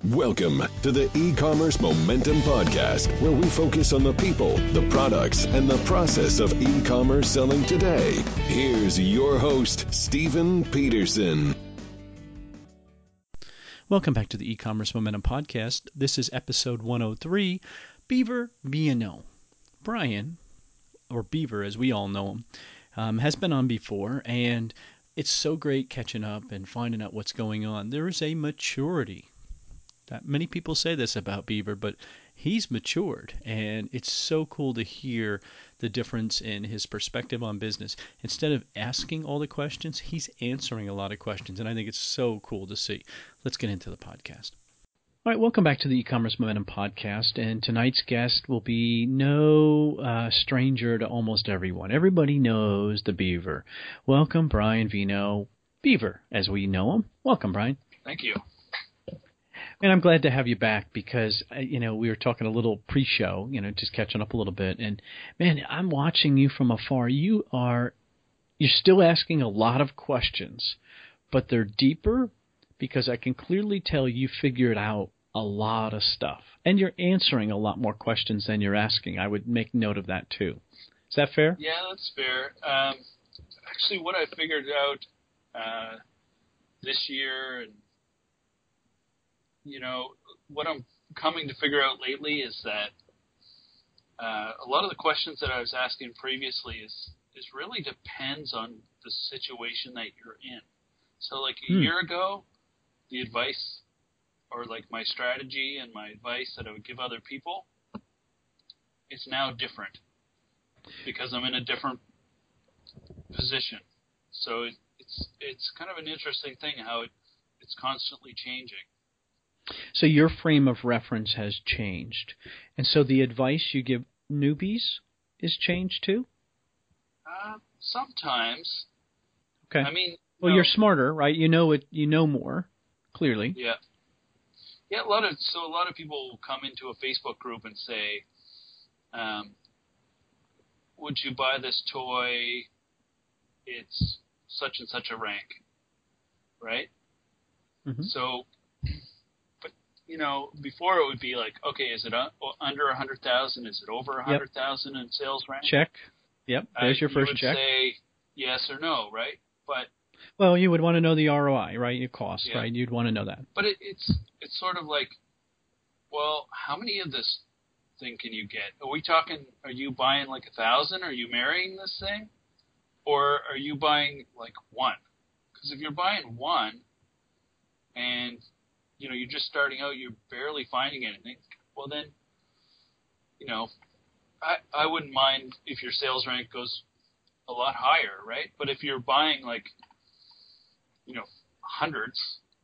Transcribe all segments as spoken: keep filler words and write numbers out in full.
Welcome to the E-Commerce Momentum Podcast, where we focus on the people, the products, and the process of e-commerce selling today. Here's your host, Stephen Peterson. Welcome back to the E-Commerce Momentum Podcast. This is episode one oh three, Beaver V and O. Brian, or Beaver as we all know him, um, has been on before, and it's so great catching up and finding out what's going on. There is a maturity. That many people say this about Beaver, but he's matured, and it's so cool to hear the difference in his perspective on business. Instead of asking all the questions, he's answering a lot of questions, and I think it's so cool to see. Let's get into the podcast. All right, welcome back to the E-Commerce Momentum Podcast, and tonight's guest will be no uh, stranger to almost everyone. Everybody knows the Beaver. Welcome, Brian Vino, Beaver, as we know him. Welcome, Brian. Thank you. And I'm glad to have you back because, you know, we were talking a little pre-show, you know, just catching up a little bit. And, man, I'm watching you from afar. You are, you're still asking a lot of questions, but they're deeper because I can clearly tell you figured out a lot of stuff. And you're answering a lot more questions than you're asking. I would make note of that, too. Is that fair? Yeah, that's fair. Um, actually, what I figured out uh, this year and you know, what I'm coming to figure out lately is that uh, a lot of the questions that I was asking previously is, is really depends on the situation that you're in. So like a hmm. year ago, the advice or like my strategy and my advice that I would give other people is now different because I'm in a different position. So it, it's it's kind of an interesting thing how it, it's constantly changing. So your frame of reference has changed. And so the advice you give newbies is changed too? Uh, sometimes. Okay. I mean, well, no, you're smarter, right? You know it. You know more, clearly. Yeah. Yeah, a lot of so a lot of people will come into a Facebook group and say, um, would you buy this toy? It's such and such a rank, right? Mm-hmm. So you know, before it would be like, okay, is it un- under a hundred thousand? Is it over a hundred thousand in sales rank? Check. Yep. There's uh, your first you would check. Say yes or no, right? But well, you would want to know the R O I, right? Your cost, yeah. right? You'd want to know that. But it, it's it's sort of like, well, how many of this thing can you get? Are we talking? Are you buying like a thousand? Are you marrying this thing, or are you buying like one? Because if you're buying one, and you know, you're just starting out, you're barely finding anything, well then, you know, I I wouldn't mind if your sales rank goes a lot higher, right? But if you're buying like, you know, hundreds,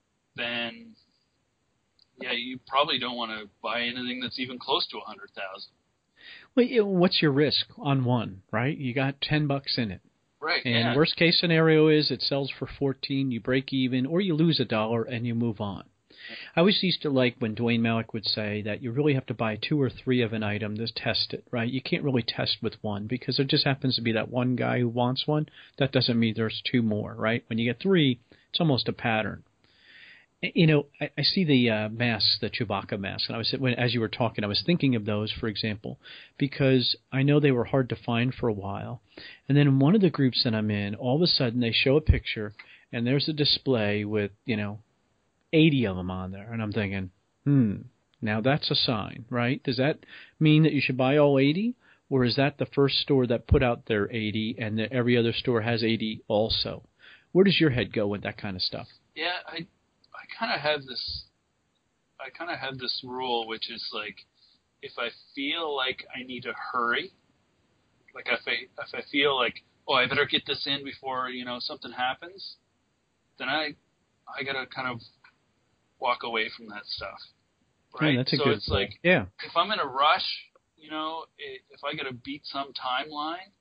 then, yeah, you probably don't want to buy anything that's even close to a hundred thousand. Well, you know, what's your risk on one, right? You got ten bucks in it. Right, and yeah. worst case scenario is it sells for fourteen, you break even, or you lose a dollar and you move on. I always used to like when Dwayne Malik would say that you really have to buy two or three of an item to test it, right? You can't really test with one because there just happens to be that one guy who wants one. That doesn't mean there's two more, right? When you get three, it's almost a pattern. You know, I, I see the uh, masks, the Chewbacca mask, and I was when, as you were talking, I was thinking of those, for example, because I know they were hard to find for a while. And then in one of the groups that I'm in, all of a sudden they show a picture, and there's a display with, you know, eighty of them on there, and I'm thinking, hmm, now that's a sign, right? Does that mean that you should buy all eighty, or is that the first store that put out their eighty and that every other store has eighty also? Where does your head go with that kind of stuff? Yeah, I I kind of have this I kind of have this rule, which is like, if I feel like I need to hurry, like if I if I feel like, oh, I better get this in before, you know, something happens, then I I gotta kind of walk away from that stuff, right? Yeah, that's a so good it's point. like, yeah. if I'm in a rush, you know, if I got to beat some timeline,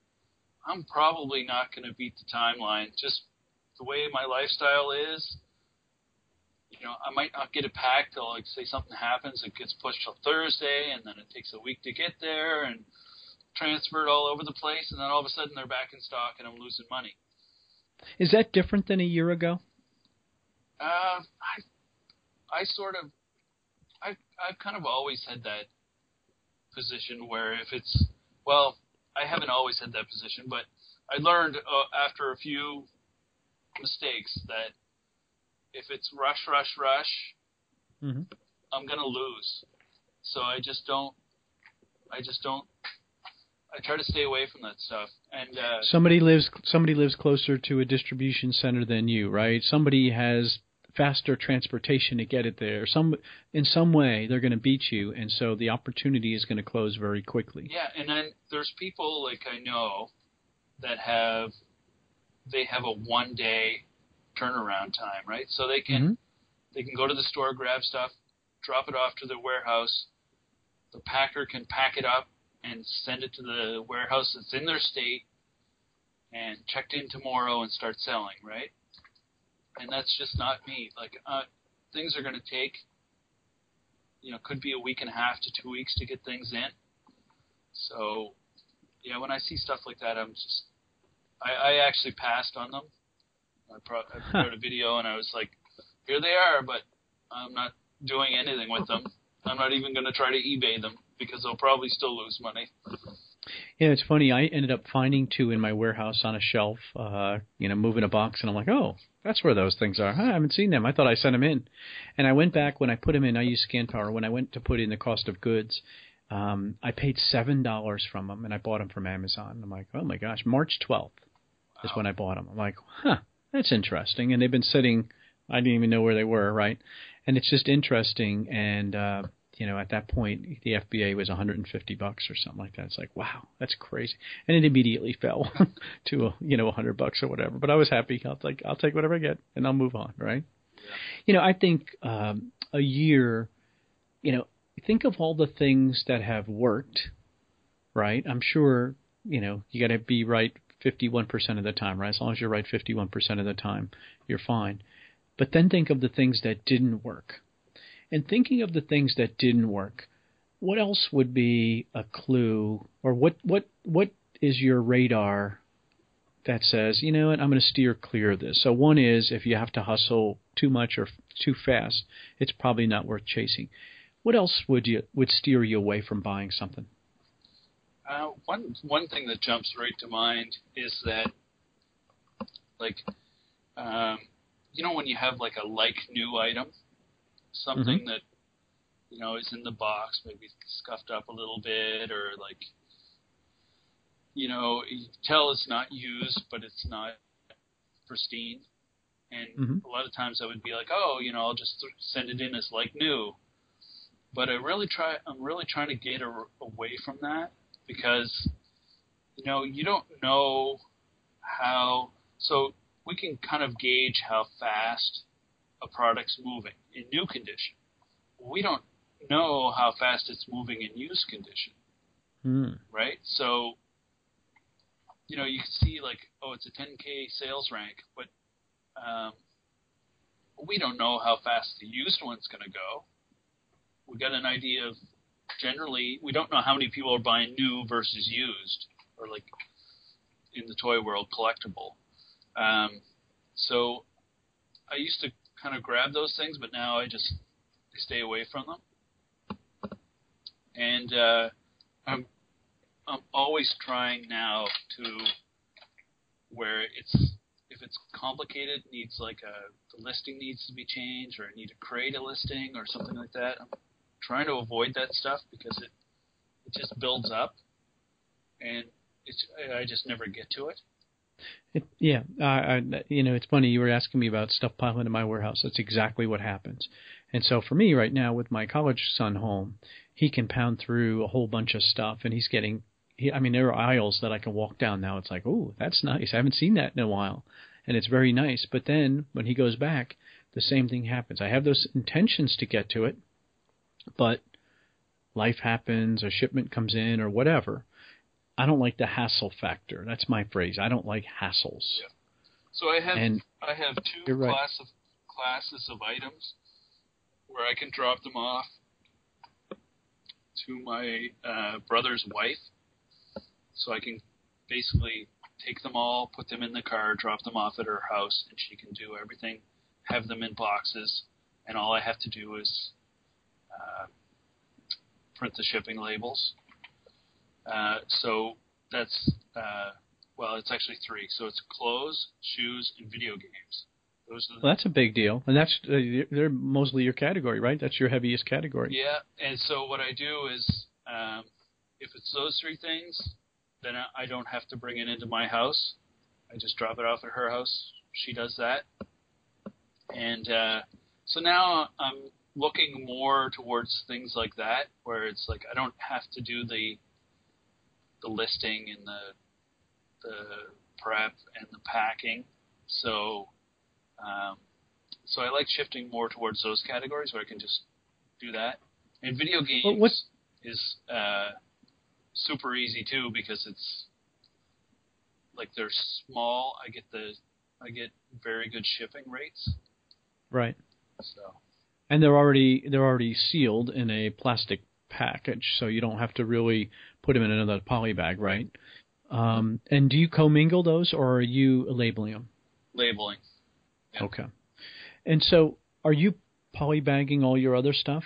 I'm probably not going to beat the timeline. Just the way my lifestyle is, you know, I might not get it packed till, like, say something happens, it gets pushed till Thursday, and then it takes a week to get there, and transferred all over the place, and then all of a sudden they're back in stock, and I'm losing money. Is that different than a year ago? Uh, I I sort of I've, I've kind of always had that position where if it's, well, I haven't always had that position, but I learned uh, after a few mistakes that if it's rush, rush, rush, mm-hmm. I'm going to lose. So I just don't, I just don't, I try to stay away from that stuff. And uh, somebody lives somebody lives closer to a distribution center than you, right? Somebody has faster transportation to get it there. Some in some way they're going to beat you, and so the opportunity is going to close very quickly. Yeah, and then there's people like I know that have they have a one day turnaround time, right? So they can mm-hmm. they can go to the store, grab stuff, drop it off to the warehouse. The packer can pack it up and send it to the warehouse that's in their state and checked in tomorrow and start selling, right? And that's just not me. Like, uh, things are going to take, you know, could be a week and a half to two weeks to get things in. So, yeah, when I see stuff like that, I'm just, I, I actually passed on them. I, pro- I prepared huh. a video and I was like, here they are, but I'm not doing anything with them. I'm not even going to try to eBay them because they'll probably still lose money. Yeah, it's funny. I ended up finding two in my warehouse on a shelf, uh, you know, moving a box, and I'm like, oh, that's where those things are. Huh, I haven't seen them. I thought I sent them in. And I went back when I put them in. I use ScanPower. When I went to put in the cost of goods, um, I paid seven dollars from them, and I bought them from Amazon. I'm like, oh, my gosh, March twelfth wow. is when I bought them. I'm like, huh, that's interesting. And they've been sitting. I didn't even know where they were, right? And it's just interesting, and uh, you know, at that point, the F B A was one hundred fifty bucks or something like that. It's like, wow, that's crazy, and it immediately fell to a, you know, one hundred bucks or whatever. But I was happy. I'll take I'll take whatever I get, and I'll move on, right? Yeah. You know, I think um, a year, you know, think of all the things that have worked, right? I'm sure, you know, you got to be right fifty-one percent of the time, right? As long as you're right fifty-one percent of the time, you're fine. But then think of the things that didn't work. And thinking of the things that didn't work, what else would be a clue, or what what what is your radar that says, you know what, I'm going to steer clear of this? So one is, if you have to hustle too much or too fast, it's probably not worth chasing. What else would you would steer you away from buying something? Uh, one one thing that jumps right to mind is that, like, um, you know, when you have like a like new item, something mm-hmm. that, you know, is in the box, maybe scuffed up a little bit, or like, you know, you tell it's not used, but it's not pristine. And mm-hmm. a lot of times I would be like, oh, you know, I'll just send it in as like new. But I really try, I'm really trying to get a, away from that because, you know, you don't know how, so we can kind of gauge how fast a product's moving in new condition. We don't know how fast it's moving in used condition, mm. right? So, you know, you can see like, oh, it's a ten K sales rank, but um, we don't know how fast the used one's going to go. We got an idea of generally, we don't know how many people are buying new versus used, or like in the toy world, collectible. Um, so I used to kind of grab those things, but now I just I stay away from them. And uh, I'm I'm always trying now to where it's if it's complicated, needs like a the listing needs to be changed, or I need to create a listing or something like that. I'm trying to avoid that stuff because it it just builds up, and it's I just never get to it. It, yeah, uh, I, you know, it's funny. You were asking me about stuff piling in my warehouse. That's exactly what happens. And so for me right now, with my college son home, he can pound through a whole bunch of stuff, and he's getting. He, I mean, there are aisles that I can walk down now. It's like, oh, that's nice. I haven't seen that in a while, and it's very nice. But then when he goes back, the same thing happens. I have those intentions to get to it, but life happens, a shipment comes in, or whatever. I don't like the hassle factor. That's my phrase. I don't like hassles. Yeah. So I have and I have two right. class of, classes of items where I can drop them off to my uh, brother's wife. So I can basically take them all, put them in the car, drop them off at her house, and she can do everything, have them in boxes, and all I have to do is uh, print the shipping labels. Uh, so that's, uh, well, it's actually three. So it's clothes, shoes, and video games. Those are the, well, that's a big deal. And that's uh, they're mostly your category, right? That's your heaviest category. Yeah, and so what I do is um, if it's those three things, then I don't have to bring it into my house. I just drop it off at her house. She does that. And uh, so now I'm looking more towards things like that, where it's like I don't have to do the the listing and the the prep and the packing. So um, so I like shifting more towards those categories where I can just do that. And video games well, what? is uh, super easy too, because it's like they're small. I get the I get very good shipping rates. Right. So. And they're already they're already sealed in a plastic package, so you don't have to really put them in another poly bag, right? Um, and do you commingle those, or are you labeling them? Labeling. Yep. Okay. And so, are you polybagging all your other stuff?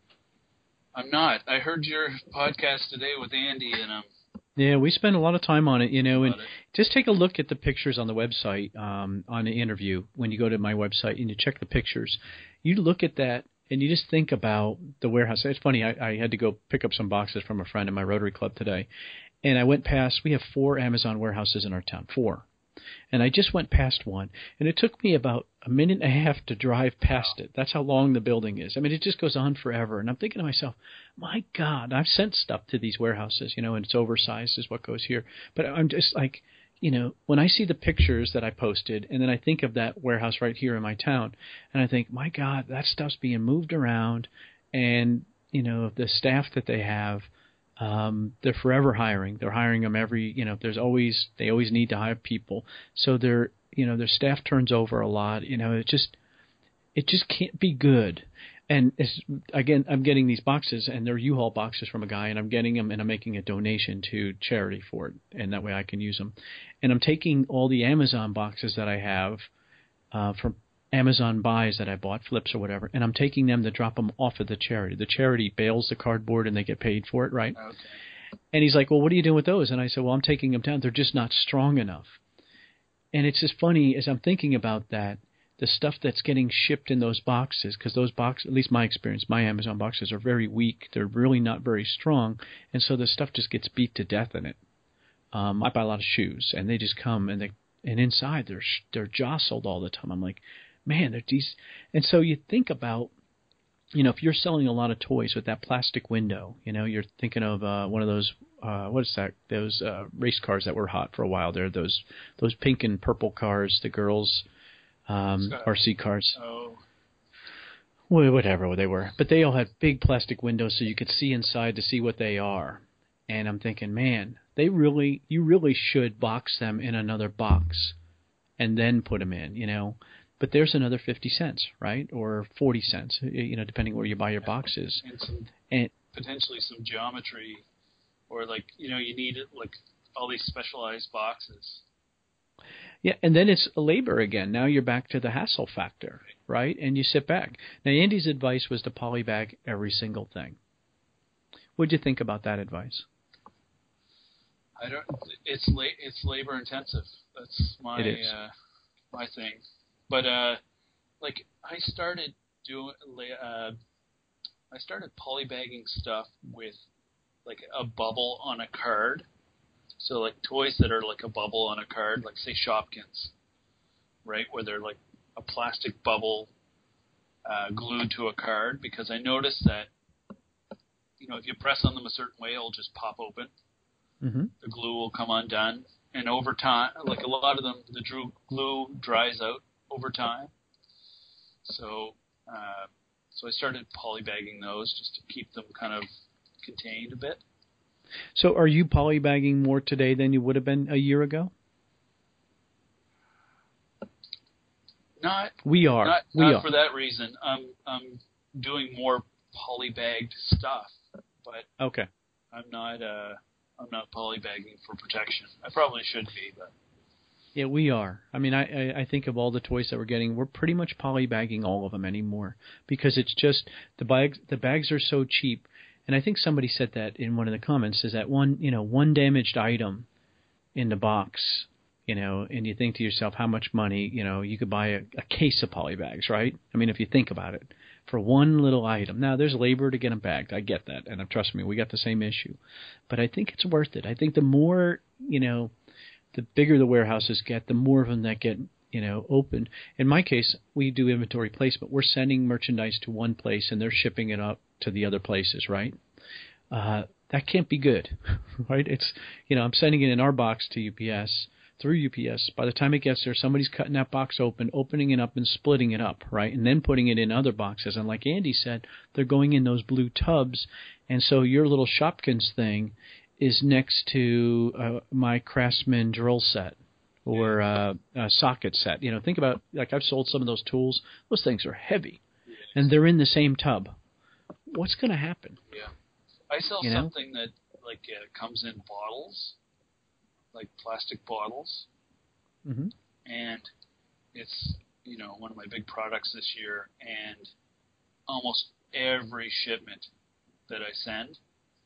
I'm not. I heard your podcast today with Andy, and I'm. Yeah, we spend a lot of time on it, you know, and it. just take a look at the pictures on the website um, on the interview. When you go to my website and you check the pictures, you look at that and you just think about the warehouse. It's funny, I, I had to go pick up some boxes from a friend in my Rotary Club today, and I went past, we have four Amazon warehouses in our town, four. And I just went past one, and it took me about a minute and a half to drive past it. That's how long the building is. I mean, it just goes on forever. And I'm thinking to myself, my God, I've sent stuff to these warehouses, you know, and it's oversized is what goes here. But I'm just like, you know, when I see the pictures that I posted, and then I think of that warehouse right here in my town, and I think, my God, that stuff's being moved around, and, you know, the staff that they have, Um, they're forever hiring. They're hiring them every, you know, there's always, they always need to hire people. So they're, you know, their staff turns over a lot. You know, it just, it just can't be good. And it's, again, I'm getting these boxes, and they're U-Haul boxes from a guy, and I'm getting them, and I'm making a donation to charity for it, and that way I can use them. And I'm taking all the Amazon boxes that I have uh, from Amazon buys that I bought, flips or whatever, and I'm taking them to drop them off at the charity. The charity bails the cardboard and they get paid for it, right? Okay. And he's like, well, what are you doing with those? And I said, well, I'm taking them down. They're just not strong enough. And it's just funny, as I'm thinking about that, the stuff that's getting shipped in those boxes, because those boxes, at least my experience, my Amazon boxes are very weak. They're really not very strong. And so the stuff just gets beat to death in it. Um, I buy a lot of shoes, and they just come, and they and inside they're they're jostled all the time. I'm like, man, they're these. And so you think about, you know, if you're selling a lot of toys with that plastic window, you know, you're thinking of uh, one of those, uh, what is that, those uh, race cars that were hot for a while there, those those pink and purple cars, the girls' um, R C cars. Oh. Well, whatever they were. But they all had big plastic windows so you could see inside to see what they are. And I'm thinking, man, they really, you really should box them in another box and then put them in, you know. But there's another fifty cents, right, or forty cents, you know, depending where you buy your boxes. And some, and potentially some geometry, or like, you know, you need like all these specialized boxes. Yeah, and then it's labor again. Now you're back to the hassle factor, right? And you sit back. Now, Andy's advice was to polybag every single thing. What'd you think about that advice? I don't. It's la- It's labor intensive. That's my it is. Uh, my thing. But uh, like I started doing, uh, I started polybagging stuff with like a bubble on a card. So like toys that are like a bubble on a card, like say Shopkins, right, where they're like a plastic bubble uh, glued to a card. Because I noticed that, you know, if you press on them a certain way, it'll just pop open. Mm-hmm. The glue will come undone, and over time, like a lot of them, the glue dries out over time. So, uh, so I started polybagging those just to keep them kind of contained a bit. So, are you polybagging more today than you would have been a year ago? Not. We are. Not, we not are. for that reason. I'm I'm doing more polybagged stuff, but okay. I'm not. Uh, I'm not polybagging for protection. I probably should be, but. Yeah, we are. I mean, I, I, I think of all the toys that we're getting, we're pretty much polybagging all of them anymore because it's just the bags. The bags are so cheap. And I think somebody said that in one of the comments, is that one, you know, one damaged item in the box, you know, and you think to yourself how much money, you know, you could buy a, a case of polybags, right? I mean, if you think about it, for one little item. Now, there's labor to get them bagged. I get that. And trust me, we got the same issue. But I think it's worth it. I think the more, you know, the bigger the warehouses get, the more of them that get, you know, open. In my case, we do inventory placement. We're sending merchandise to one place and they're shipping it up to the other places, right? Uh, that can't be good, right? It's, you know, I'm sending it in our box to U P S through U P S. By the time it gets there, somebody's cutting that box open, opening it up and splitting it up, right? And then putting it in other boxes. And like Andy said, they're going in those blue tubs. And so your little Shopkins thing is next to uh, my Craftsman drill set or uh, a socket set. You know, think about, like I've sold some of those tools. Those things are heavy. And they're in the same tub. What's going to happen? Yeah. I sell you know? something that, like, uh, comes in bottles, like plastic bottles. Mm-hmm. And it's, you know, one of my big products this year. And almost every shipment that I send,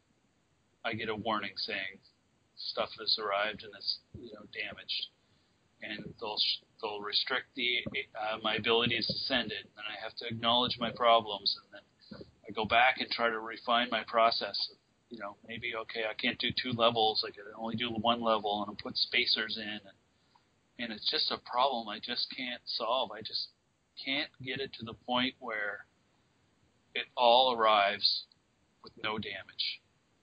I get a warning saying stuff has arrived and it's, you know, damaged. And they'll they'll restrict the uh, my abilities to send it. And I have to acknowledge my problems. And then I go back and try to refine my process. You know, maybe, okay, I can't do two levels. I can only do one level, and I'll put spacers in. And, and it's just a problem I just can't solve. I just can't get it to the point where it all arrives with no damage.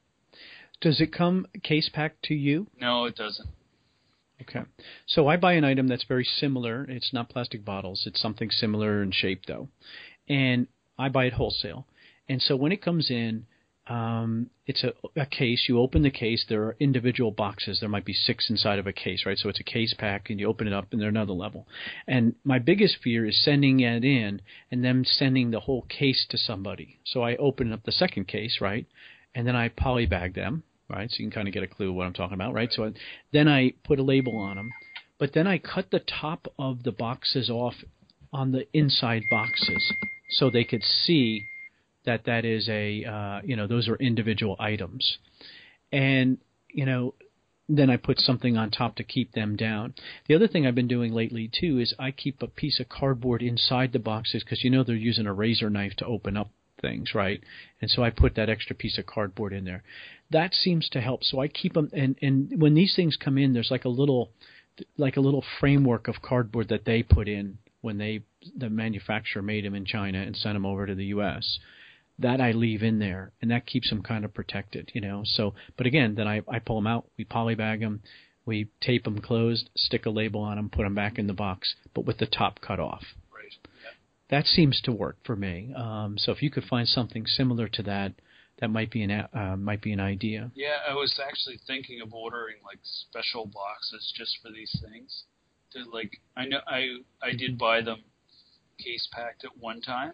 Does it come case packed to you? No, it doesn't. Okay. So I buy an item that's very similar. It's not plastic bottles. It's something similar in shape, though. And I buy it wholesale. And so when it comes in, um, it's a, a case. You open the case. There are individual boxes. There might be six inside of a case, right? So it's a case pack, and you open it up, and they're another level. And my biggest fear is sending it in and them sending the whole case to somebody. So I open up the second case, right? And then I polybag them, right? So you can kind of get a clue what I'm talking about, right? So I, then I put a label on them. But then I cut the top of the boxes off on the inside boxes so they could see that that is a, uh, you know, those are individual items. And, you know, then I put something on top to keep them down. The other thing I've been doing lately, too, is I keep a piece of cardboard inside the boxes because, you know, they're using a razor knife to open up things, right? And so I put that extra piece of cardboard in there. That seems to help. So I keep them, and, and when these things come in, there's like a little, like a little framework of cardboard that they put in when they, the manufacturer made them in China and sent them over to the U S That I leave in there, and that keeps them kind of protected, you know. So, but again, then I, I pull them out, we polybag them, we tape them closed, stick a label on them, put them back in the box, but with the top cut off. Right. Yeah. That seems to work for me. Um, so if you could find something similar to that, that might be an uh, might be an idea. Yeah, I was actually thinking of ordering like special boxes just for these things. To like, I know I I did buy them case packed at one time.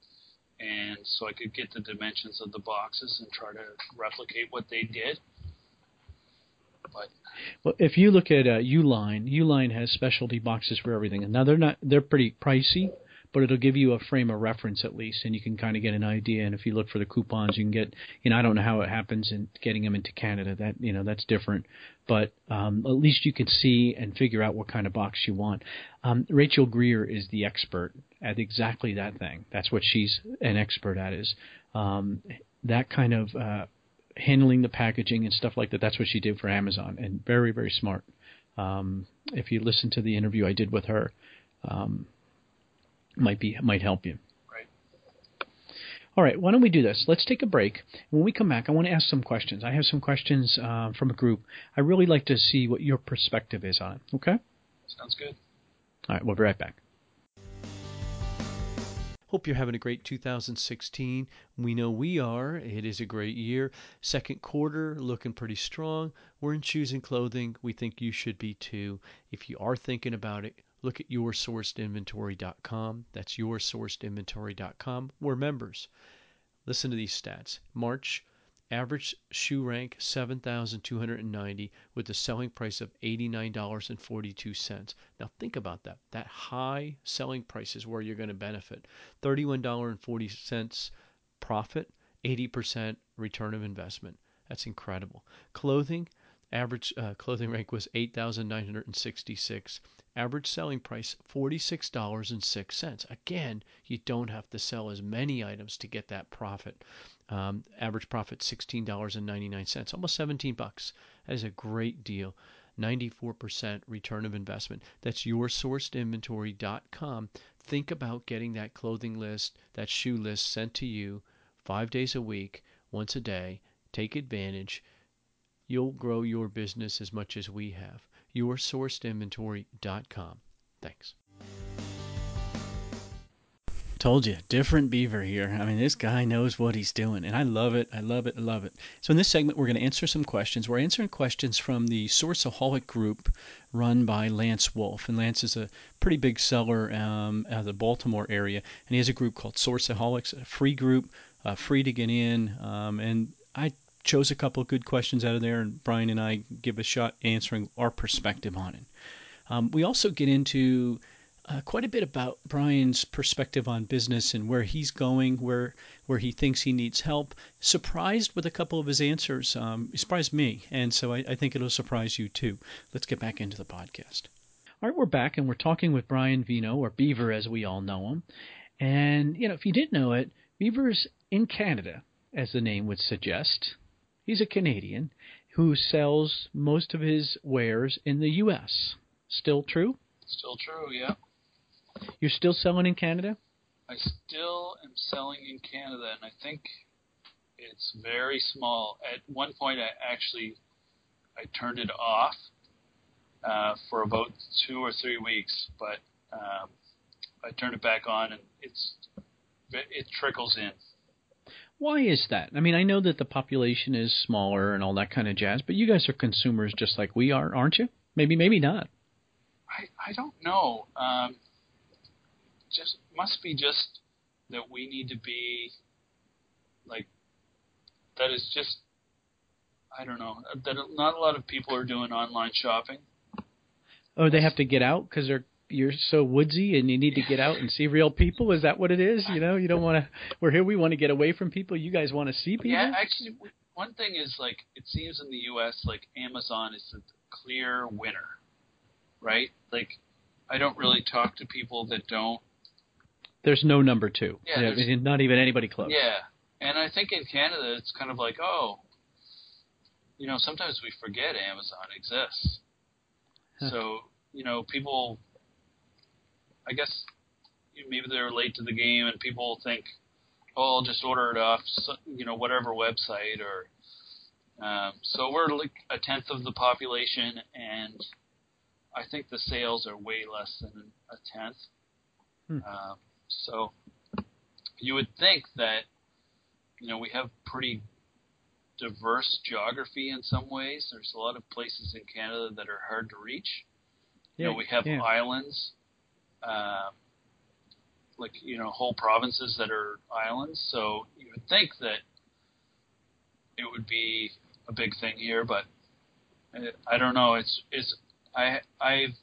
And so I could get the dimensions of the boxes and try to replicate what they did. But well, if you look at uh, Uline, Uline has specialty boxes for everything. Now they're not they're pretty pricey, but it'll give you a frame of reference at least, and you can kind of get an idea. And if you look for the coupons, you can get, you know, I don't know how it happens in getting them into Canada. That, you know, that's different. But um, at least you can see and figure out what kind of box you want. Um, Rachel Greer is the expert at exactly that thing. That's what she's an expert at, is um, that kind of uh, handling the packaging and stuff like that. That's what she did for Amazon, and very, very smart. Um, if you listen to the interview I did with her, um, might be might help you. Right. All right, why don't we do this? Let's take a break. When we come back, I want to ask some questions. I have some questions uh, from a group. I really like to see what your perspective is on it. Okay? Sounds good. All right, we'll be right back. Hope you're having a great two thousand sixteen. We know we are. It is a great year. Second quarter looking pretty strong. We're in shoes and clothing. We think you should be too. If you are thinking about it, look at your sourced inventory dot com. That's your sourced inventory dot com. We're members. Listen to these stats. March, average shoe rank seven thousand two hundred ninety with a selling price of eighty-nine dollars and forty-two cents. Now think about that. That high selling price is where you're going to benefit. thirty-one dollars and forty cents profit eighty percent return of investment. That's incredible. Clothing, average uh, clothing rank was eight thousand nine hundred sixty-six. Average selling price, forty-six dollars and six cents. Again, you don't have to sell as many items to get that profit. Um, average profit, sixteen dollars and ninety-nine cents, almost seventeen bucks. That is a great deal. ninety-four percent return of investment. That's your sourced inventory dot com. Think about getting that clothing list, that shoe list sent to you five days a week, once a day. Take advantage. You'll grow your business as much as we have. your sourced inventory dot com. Thanks. Told you, different Beaver here. I mean, this guy knows what he's doing, and I love it. I love it. I love it. So in this segment, we're going to answer some questions. We're answering questions from the Sourceaholic group run by Lance Wolf. And Lance is a pretty big seller um, out of the Baltimore area, and he has a group called Sourceaholics, a free group, uh, free to get in. Um, and I chose a couple of good questions out of there, and Brian and I give a shot answering our perspective on it. Um, we also get into Uh, quite a bit about Brian's perspective on business and where he's going, where where he thinks he needs help. Surprised with a couple of his answers. Um, he surprised me, and so I, I think it'll surprise you too. Let's get back into the podcast. All right, we're back, and we're talking with Brian Vino, or Beaver as we all know him. And, you know, if you didn't know it, Beaver's in Canada, as the name would suggest. He's a Canadian who sells most of his wares in the U S Still true? Still true, yeah. You're still selling in Canada? I still am selling in Canada, and I think it's very small. At one point, I actually I turned it off uh, for about two or three weeks, but um, I turned it back on, and it's it trickles in. Why is that? I mean, I know that the population is smaller and all that kind of jazz, but you guys are consumers just like we are, aren't you? Maybe, maybe not. I, I don't know. Um, just must be just that we need to be like that is just I don't know that not a lot of people are doing online shopping. Oh, they have to get out because they're you're so woodsy and you need to get out and see real people. Is that what it is? You know, you don't want to. We're here. We want to get away from people. You guys want to see people. Yeah, actually, one thing is like it seems in the U S like Amazon is the clear winner, right? Like I don't really talk to people that don't. There's no number two. Yeah, yeah not even anybody close. Yeah, and I think in Canada it's kind of like, oh, you know, sometimes we forget Amazon exists. Huh. So, you know, people, I guess maybe they're late to the game and people think, oh, I'll just order it off, you know, whatever website. or um, So we're like a tenth of the population, and I think the sales are way less than a tenth. Hmm. Um, So you would think that, you know, we have pretty diverse geography in some ways. There's a lot of places in Canada that are hard to reach. Yeah, you know, we have yeah. islands, uh, like, you know, whole provinces that are islands. So you would think that it would be a big thing here, but I don't know. It's, it's, I, I've,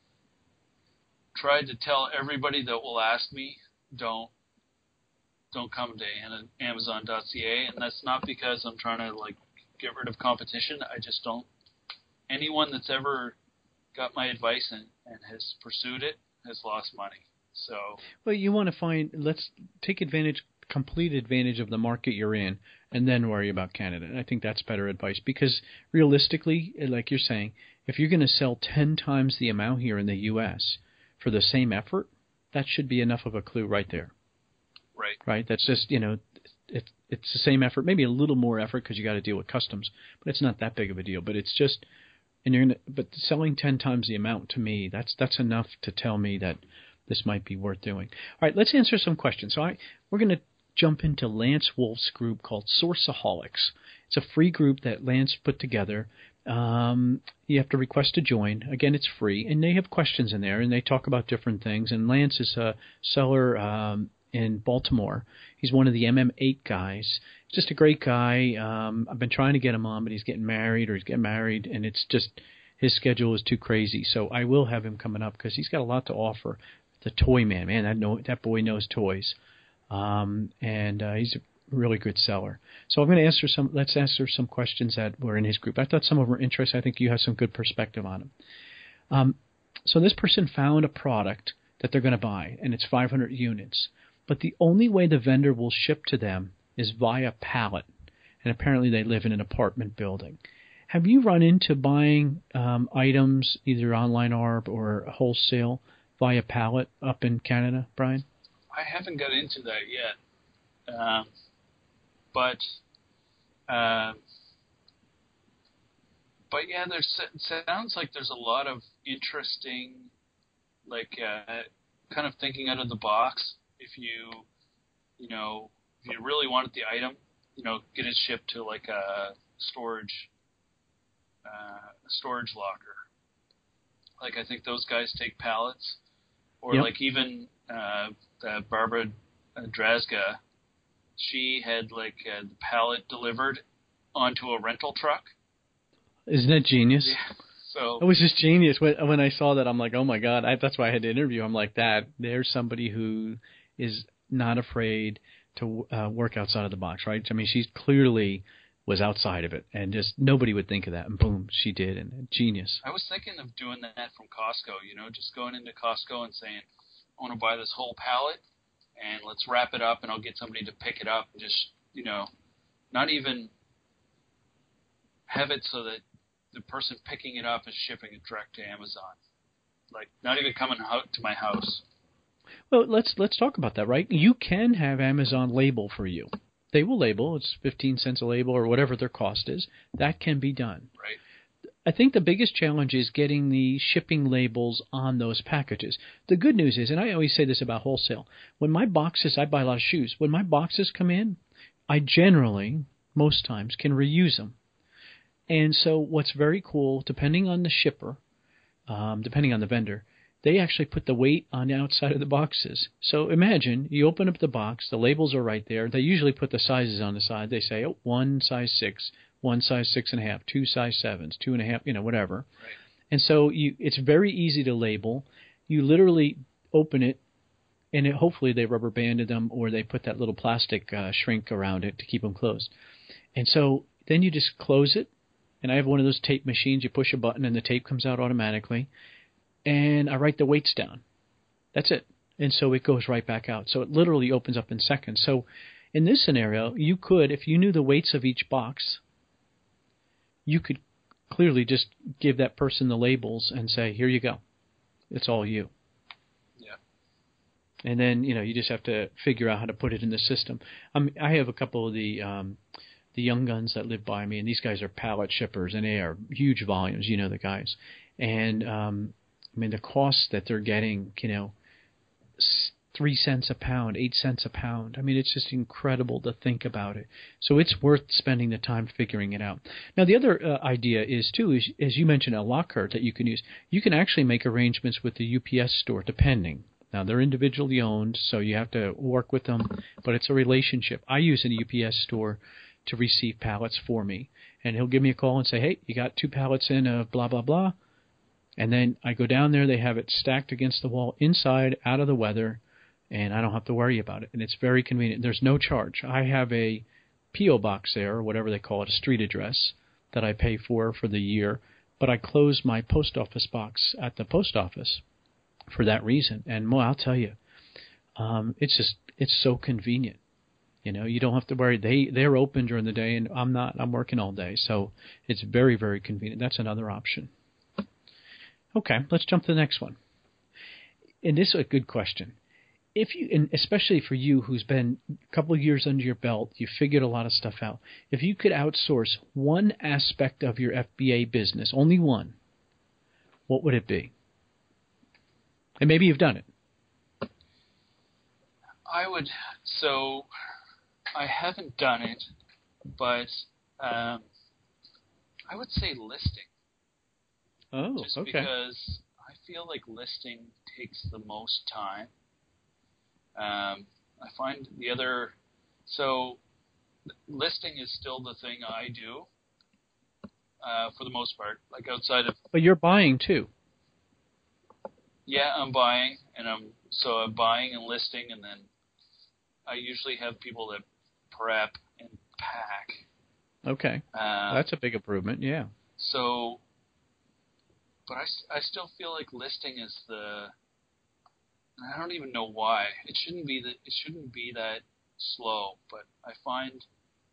tried to tell everybody that will ask me, don't don't come to Amazon dot C A, and that's not because I'm trying to like get rid of competition. I just don't. Anyone that's ever got my advice and, and has pursued it has lost money. So well, you want to find. Let's take advantage, complete advantage of the market you're in, and then worry about Canada. And I think that's better advice because realistically, like you're saying, if you're going to sell ten times the amount here in the U S for the same effort, that should be enough of a clue right there. Right. Right. That's just, you know, it, it's the same effort, maybe a little more effort because you got to deal with customs, but it's not that big of a deal. But it's just, and you're gonna, but selling ten times the amount to me, that's that's enough to tell me that this might be worth doing. All right, let's answer some questions. So I, we're going to jump into Lance Wolf's group called Sourceaholics. It's a free group that Lance put together. Um, you have to request to join. Again, it's free, and they have questions in there, and they talk about different things. And Lance is a seller um, in Baltimore. He's one of the M M eight guys. Just a great guy. Um, I've been trying to get him on, but he's getting married or he's getting married, and it's just his schedule is too crazy. So I will have him coming up because he's got a lot to offer. The toy man, man, that, know, that boy knows toys. Um, and uh, he's really good seller. So I'm going to answer some. Let's answer some questions that were in his group. I thought some of them were interesting. I think you have some good perspective on them. Um, so this person found a product that they're going to buy, and it's five hundred units. But the only way the vendor will ship to them is via pallet. And apparently they live in an apartment building. Have you run into buying um, items, either online Arb or wholesale, via pallet up in Canada, Brian? I haven't got into that yet. Um, but, uh, but yeah, there's sounds like there's a lot of interesting, like, uh, kind of thinking out of the box. If you, you know, if you really wanted the item, you know, get it shipped to like a storage, uh, storage locker. Like I think those guys take pallets, or yep. like even uh, the Barbara Drazga, she had like uh, the pallet delivered onto a rental truck. Isn't that genius? Yeah. So it was just genius. When when I saw that, I'm like, oh my God! I, that's why I had to interview. I'm like, that there's somebody who is not afraid to uh, work outside of the box, right? I mean, she clearly was outside of it, and just nobody would think of that, and boom, she did, and, and genius. I was thinking of doing that from Costco, you know, just going into Costco and saying, I want to buy this whole pallet, and let's wrap it up, and I'll get somebody to pick it up, and just, you know, not even have it so that the person picking it up is shipping it direct to Amazon. Like, not even coming out to my house. Well, let's let's talk about that, right? You can have Amazon label for you. They will label. It's fifteen cents a label or whatever their cost is. That can be done. Right. I think the biggest challenge is getting the shipping labels on those packages. The good news is, and I always say this about wholesale, when my boxes, I buy a lot of shoes. When my boxes come in, I generally, most times, can reuse them. And so what's very cool, depending on the shipper, um, depending on the vendor, they actually put the weight on the outside of the boxes. So imagine you open up the box, the labels are right there. They usually put the sizes on the side. They say, oh, one size six, one size six and a half, two size sevens, two and a half, you know, whatever. Right. And so you, it's very easy to label. You literally open it, and it, hopefully they rubber banded them or they put that little plastic uh, shrink around it to keep them closed. And so then you just close it. And I have one of those tape machines. You push a button and the tape comes out automatically. And I write the weights down. That's it. And so it goes right back out. So it literally opens up in seconds. So in this scenario, you could, if you knew the weights of each box, you could clearly just give that person the labels and say, here you go. It's all you. Yeah. And then, you know, you just have to figure out how to put it in the system. Um, I have a couple of the um, the young guns that live by me, and these guys are pallet shippers, and they are huge volumes, you know the guys. And, um, I mean, the costs that they're getting, you know, three cents a pound, eight cents a pound. I mean, it's just incredible to think about it. So it's worth spending the time figuring it out. Now, the other uh, idea is, too, is, as you mentioned, a locker that you can use. You can actually make arrangements with the U P S store, depending. Now, they're individually owned, so you have to work with them, but it's a relationship. I use a U P S store to receive pallets for me, and he'll give me a call and say, hey, you got two pallets in of blah, blah, blah. And then I go down there, they have it stacked against the wall, inside, out of the weather, and I don't have to worry about it. And it's very convenient. There's no charge. I have a P O box there, or whatever they call it, a street address, that I pay for for the year, but I close my post office box at the post office for that reason. And well, I'll tell you, um, it's just, it's so convenient. You know, you don't have to worry. They, they're open during the day, and I'm not. I'm working all day. So it's very, very convenient. That's another option. Okay, let's jump to the next one. And this is a good question. If you, and especially for you who's been a couple of years under your belt, you figured a lot of stuff out. If you could outsource one aspect of your F B A business, only one, what would it be? And maybe you've done it. I would, so I haven't done it, but um, I would say listing. Oh, Just okay. because I feel like listing takes the most time. Um, I find the other, so listing is still the thing I do uh, for the most part, like outside of. But you're buying too. Yeah, I'm buying, and I'm so I'm buying and listing, and then I usually have people that prep, and pack. Okay. Uh, That's a big improvement, yeah. So, but I, I still feel like listing is the, I don't even know why. It shouldn't be that, it shouldn't be that slow, but I find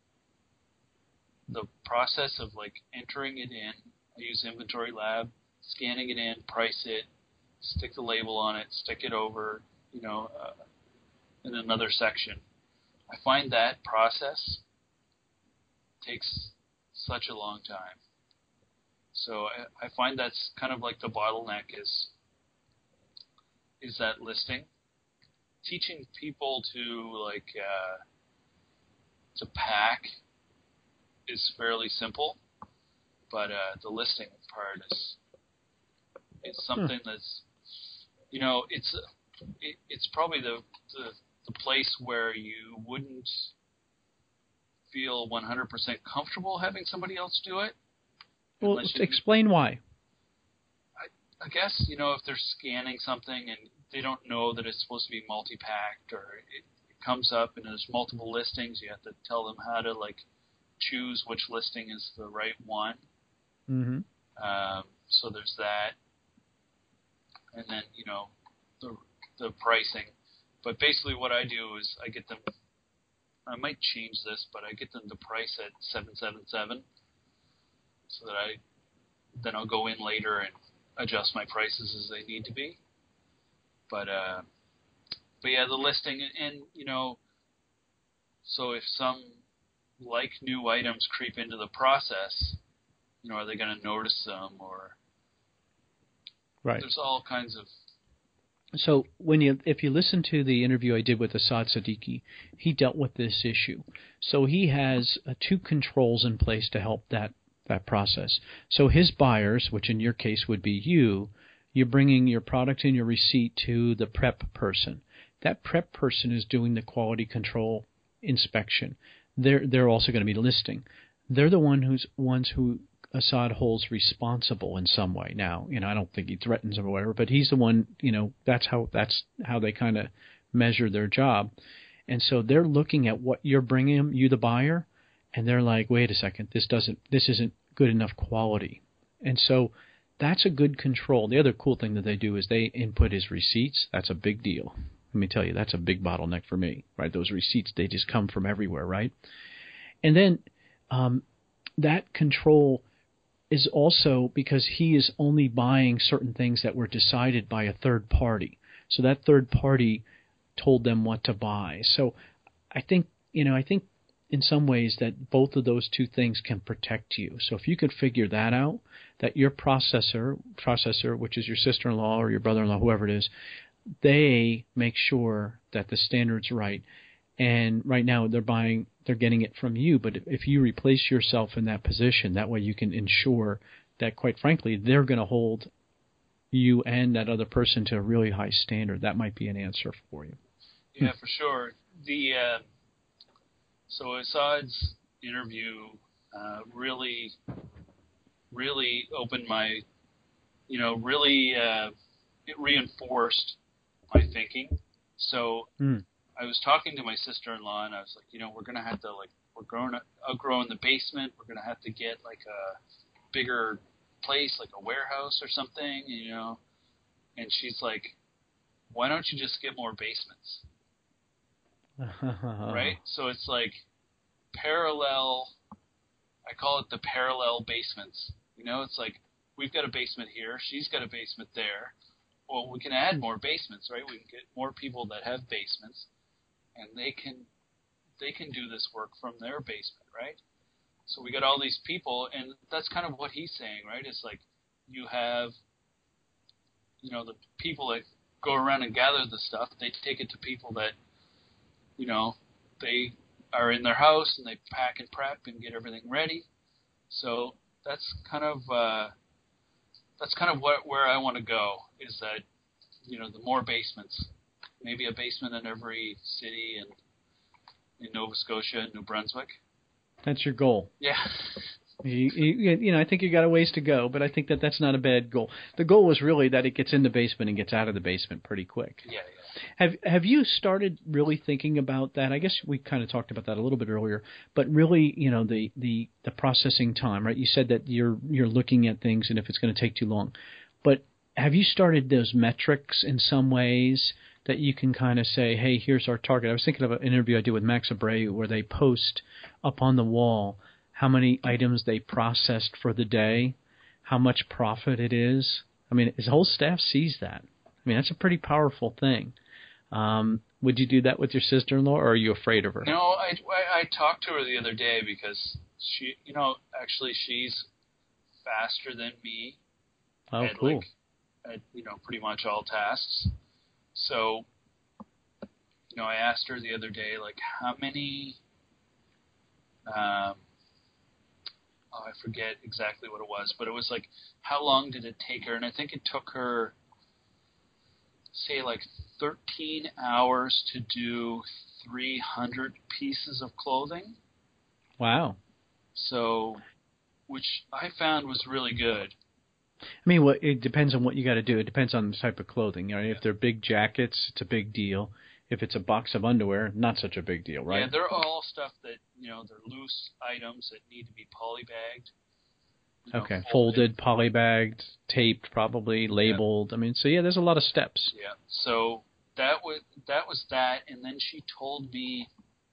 the process of like entering it in, I use Inventory Lab, scanning it in, price it, stick the label on it, stick it over, you know, uh, in another section. I find that process takes such a long time. So I, I find that's kind of like the bottleneck is is that listing. Teaching people to like uh, to pack is fairly simple, but uh, the listing part is it's something hmm. that's, you know, it's it, it's probably the, the the place where you wouldn't feel one hundred percent comfortable having somebody else do it. Well, explain why. I, I guess, you know, if they're scanning something and they don't know that it's supposed to be multi-packed, or it, it comes up and there's multiple listings, you have to tell them how to, like, choose which listing is the right one. Mm-hmm. Um, so there's that. And then, you know, the the pricing. But basically what I do is I get them, I might change this, but I get them to price at seven seven seven. So that I, then I'll go in later and adjust my prices as they need to be. But, uh, but yeah, the listing, and, and, you know, so if some, like, new items creep into the process, you know, are they going to notice them, or, right. There's all kinds of. So when you, if you listen to the interview I did with Asad Siddiqui, he dealt with this issue. So he has uh, two controls in place to help that that process. So his buyers, which in your case would be you, you're bringing your product and your receipt to the prep person. That prep person is doing the quality control inspection. They're they're also going to be listing. They're the one who's ones who Assad holds responsible in some way. Now, you know, I don't think he threatens them or whatever, but he's the one. You know, that's how that's how they kind of measure their job. And so they're looking at what you're bringing them, you the buyer, and they're like, wait a second, this doesn't, this isn't good enough quality. And so that's a good control. The other cool thing that they do is they input his receipts. That's a big deal. Let me tell you, that's a big bottleneck for me, right? Those receipts, they just come from everywhere, right? And then um, that control is also because he is only buying certain things that were decided by a third party. So that third party told them what to buy. So I think, you know, I think in some ways that both of those two things can protect you. So if you could figure that out, that your processor, processor, which is your sister-in-law or your brother-in-law, whoever it is, they make sure that the standard's right. And right now they're buying, they're getting it from you. But if you replace yourself in that position, that way you can ensure that, quite frankly, they're going to hold you and that other person to a really high standard. That might be an answer for you. Yeah, hmm. for sure. The uh, so Assad's interview uh, really, really opened my, you know, really uh, it reinforced my thinking. So. Mm. I was talking to my sister-in-law, and I was like, you know, we're going to have to, like, we're growing, outgrowing the basement. We're going to have to get, like, a bigger place, like a warehouse or something, you know. And she's like, why don't you just get more basements? Right? So it's like parallel, I call it the parallel basements. You know, it's like we've got a basement here. She's got a basement there. Well, we can add more basements, right? We can get more people that have basements. And they can they can do this work from their basement, right? So we got all these people, and that's kind of what he's saying, right? It's like you have, you know, the people that go around and gather the stuff. They take it to people that, you know, they are in their house and they pack and prep and get everything ready. So that's kind of uh, that's kind of what where I want to go is that, you know, the more basements. Maybe a basement in every city in in Nova Scotia and New Brunswick. That's your goal. Yeah. You, you, you know, I think you got a ways to go, but I think that that's not a bad goal. The goal was really that it gets in the basement and gets out of the basement pretty quick. Yeah, yeah. Have Have you started really thinking about that? I guess we kind of talked about that a little bit earlier, but really, you know, the, the, the processing time, right? You said that you're you're looking at things and if it's going to take too long. But have you started those metrics in some ways that you can kind of say, hey, here's our target? I was thinking of an interview I did with Max Abreu where they post up on the wall how many items they processed for the day, how much profit it is. I mean, his whole staff sees that. I mean, that's a pretty powerful thing. Um, would you do that with your sister-in-law, or are you afraid of her? No, I, I, I talked to her the other day because she, you know, actually she's faster than me. Oh, at, cool. Like, at, you know, pretty much all tasks. So, you know, I asked her the other day, like, how many, um, oh, I forget exactly what it was, but it was like, how long did it take her? And I think it took her, say, like thirteen hours to do three hundred pieces of clothing. Wow. So, which I found was really good. I mean, well, it depends on what you got to do. It depends on the type of clothing. You know, if they're big jackets, it's a big deal. If it's a box of underwear, not such a big deal, right? Yeah, they're all stuff that, you know, they're loose items that need to be polybagged. You know, okay, folded, folded, polybagged, taped, probably labeled. Yeah. I mean, so yeah, there's a lot of steps. Yeah. So that was that was that, and then she told me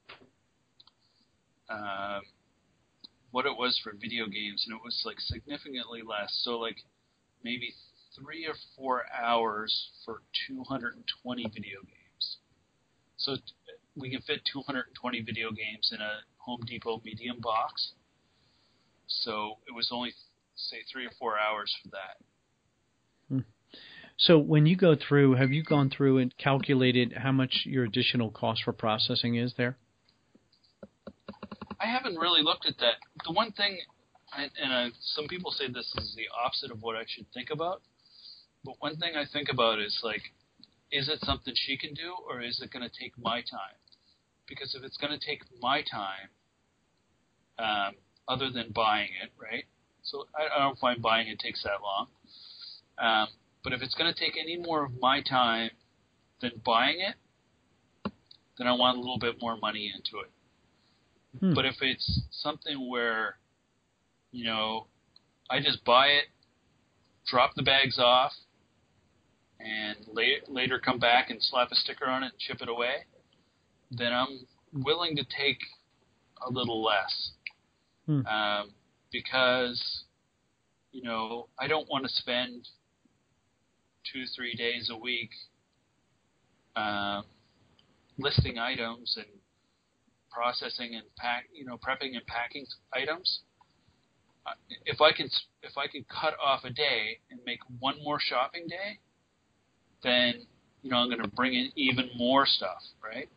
um, what it was for video games, and it was like significantly less. So like maybe three or four hours for two hundred twenty video games. So t- we can fit two hundred twenty video games in a Home Depot medium box. So it was only, say, three or four hours for that. Hmm. So when you go through, have you gone through and calculated how much your additional cost for processing is there? I haven't really looked at that. The one thing, and, and uh, some people say this is the opposite of what I should think about, but one thing I think about is, like, is it something she can do, or is it going to take my time? Because if it's going to take my time, um, other than buying it, right? So I, I don't find buying it takes that long. Um, but if it's going to take any more of my time than buying it, then I want a little bit more money into it. Hmm. But if it's something where, you know, I just buy it, drop the bags off, and la- later come back and slap a sticker on it and ship it away, then I'm willing to take a little less. Hmm. Um, because, you know, I don't want to spend two, three days a week uh, listing items and processing and pack, you know, prepping and packing items. Uh, if I can, if I can cut off a day and make one more shopping day, then, you know, I'm going to bring in even more stuff, right?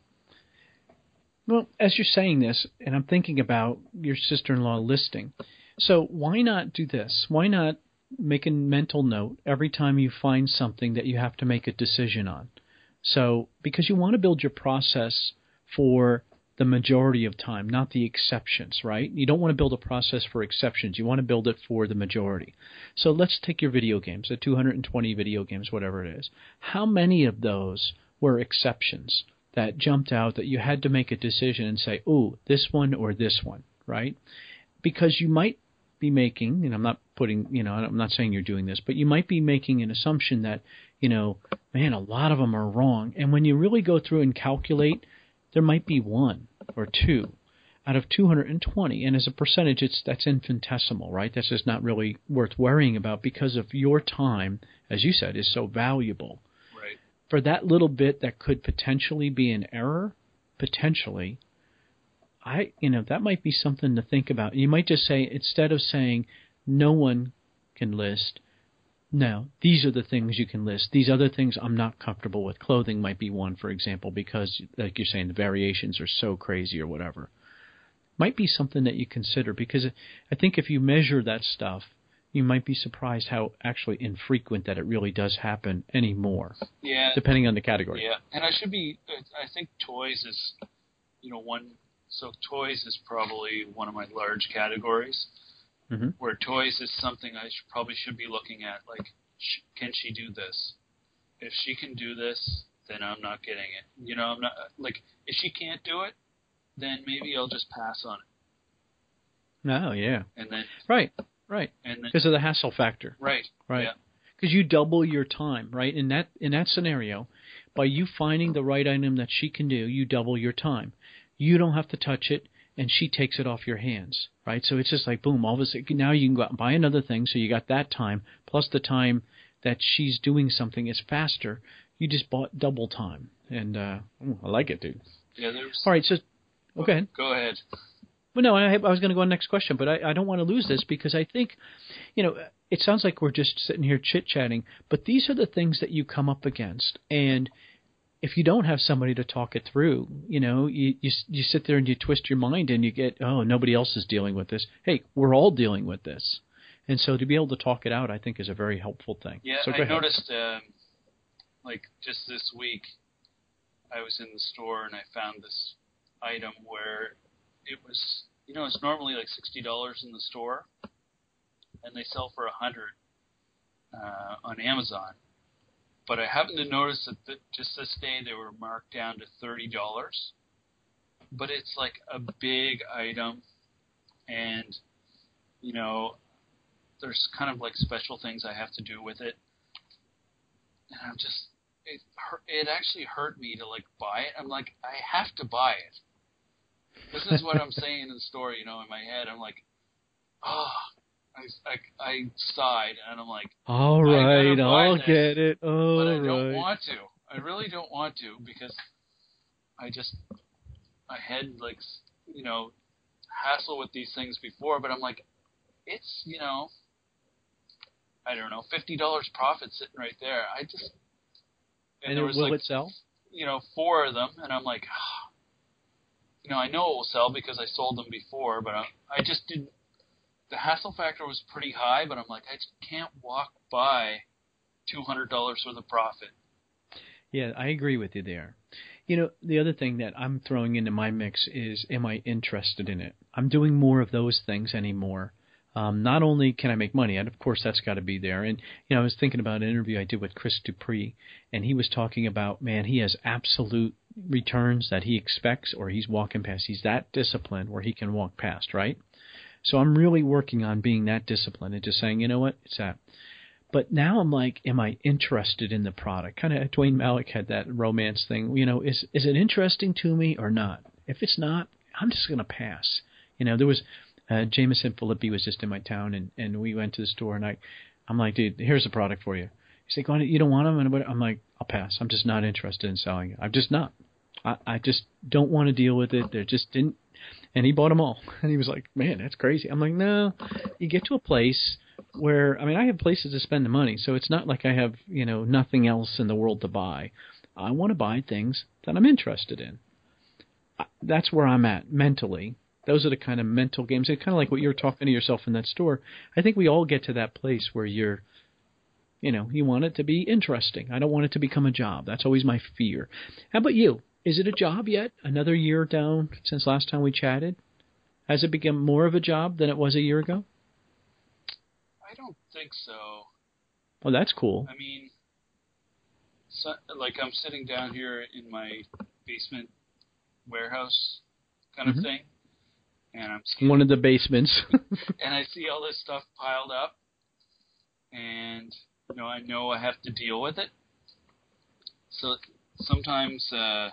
Well, as you're saying this, and I'm thinking about your sister-in-law listing, so why not do this? Why not make a mental note every time you find something that you have to make a decision on? So, because you want to build your process for the majority of time, not the exceptions, right? You don't want to build a process for exceptions. You want to build it for the majority. So let's take your video games, the two hundred twenty video games, whatever it is. How many of those were exceptions that jumped out that you had to make a decision and say, ooh, this one or this one, right? Because you might be making, and I'm not putting, you know, I'm not saying you're doing this, but you might be making an assumption that, you know, man, a lot of them are wrong. And when you really go through and calculate, there might be one or two out of two hundred twenty. And as a percentage, it's that's infinitesimal, right? That's just not really worth worrying about because of your time, as you said, is so valuable. Right. For that little bit that could potentially be an error, potentially, I, you know, that might be something to think about. You might just say, instead of saying no one can list, no, these are the things you can list. These other things I'm not comfortable with. Clothing might be one, for example, because, like you're saying, the variations are so crazy or whatever. Might be something that you consider, because I think if you measure that stuff, you might be surprised how actually infrequent that it really does happen anymore. Yeah. Depending on the category. Yeah, and I should be, I think toys is, you know, one, so toys is probably one of my large categories. Mm-hmm. Where toys is something I should, probably should be looking at, like, sh- can she do this? If she can do this, then I'm not getting it. You know, I'm not like if she can't do it, then maybe I'll just pass on it. Oh yeah. And then right, right. And then, because of the hassle factor. Right. Right. Yeah. Because you double your time, right? In that in that scenario, by you finding the right item that she can do, you double your time. You don't have to touch it, and she takes it off your hands, right? So it's just like boom. All of a sudden, now you can go out and buy another thing. So you got that time plus the time that she's doing something is faster. You just bought double time, and uh, ooh, I like it, dude. Yeah. There's. All right. So oh, go ahead. Go ahead. Well, no, I, I was going to go on the next question, but I, I don't want to lose this because I think, you know, it sounds like we're just sitting here chit-chatting, but these are the things that you come up against. And if you don't have somebody to talk it through, you know, you, you, you sit there and you twist your mind and you get, oh, nobody else is dealing with this. Hey, we're all dealing with this. And so to be able to talk it out, I think, is a very helpful thing. Yeah, so I ahead. noticed, um, like, just this week, I was in the store and I found this item where it was, you know, it's normally like sixty dollars in the store, and they sell for one hundred dollars uh, on Amazon. But I happened to notice that th- just this day they were marked down to thirty dollars. But it's like a big item, and, you know, there's kind of like special things I have to do with it. And I'm just, it, it actually hurt me to like buy it. I'm like, I have to buy it. This is what I'm saying in the store, you know, in my head. I'm like, oh, I, I, I sighed, and I'm like, all right, I'll this, get it. All but I right. don't want to. I really don't want to because I just, I had, like, you know, hassle with these things before, but I'm like, it's, you know, I don't know, fifty dollars profit sitting right there. I just, and, and there was will like, it sell? You know, four of them, and I'm like, oh, you know, I know it will sell because I sold them before, but I, I just didn't, the hassle factor was pretty high, but I'm like, I just can't walk by two hundred dollars worth of profit. Yeah, I agree with you there. You know, the other thing that I'm throwing into my mix is, am I interested in it? I'm doing more of those things anymore. Um, not only can I make money, and of course that's got to be there. And, you know, I was thinking about an interview I did with Chris Dupree, and he was talking about, man, he has absolute returns that he expects or he's walking past. He's that disciplined where he can walk past, right? So I'm really working on being that disciplined and just saying, you know what, it's that. But now I'm like, am I interested in the product? Kind of Dwayne Malick had that romance thing. You know, is is it interesting to me or not? If it's not, I'm just going to pass. You know, there was uh, Jameson Filippi was just in my town, and, and we went to the store, and I, I'm like, dude, here's a product for you. He's like, you don't want them? And I'm like, I'll pass. I'm just not interested in selling it. I'm just not. I, I just don't want to deal with it. They just didn't. And he bought them all. And he was like, man, that's crazy. I'm like, no, you get to a place where, I mean, I have places to spend the money. So it's not like I have, you know, nothing else in the world to buy. I want to buy things that I'm interested in. That's where I'm at mentally. Those are the kind of mental games. It's kind of like what you were talking to yourself in that store. I think we all get to that place where you're, you know, you want it to be interesting. I don't want it to become a job. That's always my fear. How about you? Is it a job yet? Another year down since last time we chatted? Has it become more of a job than it was a year ago? I don't think so. Well, that's cool. I mean, so, like I'm sitting down here in my basement warehouse kind mm-hmm. of thing, and I'm scanning, one of the basements, and I see all this stuff piled up, and you know I know I have to deal with it. So sometimes. Uh,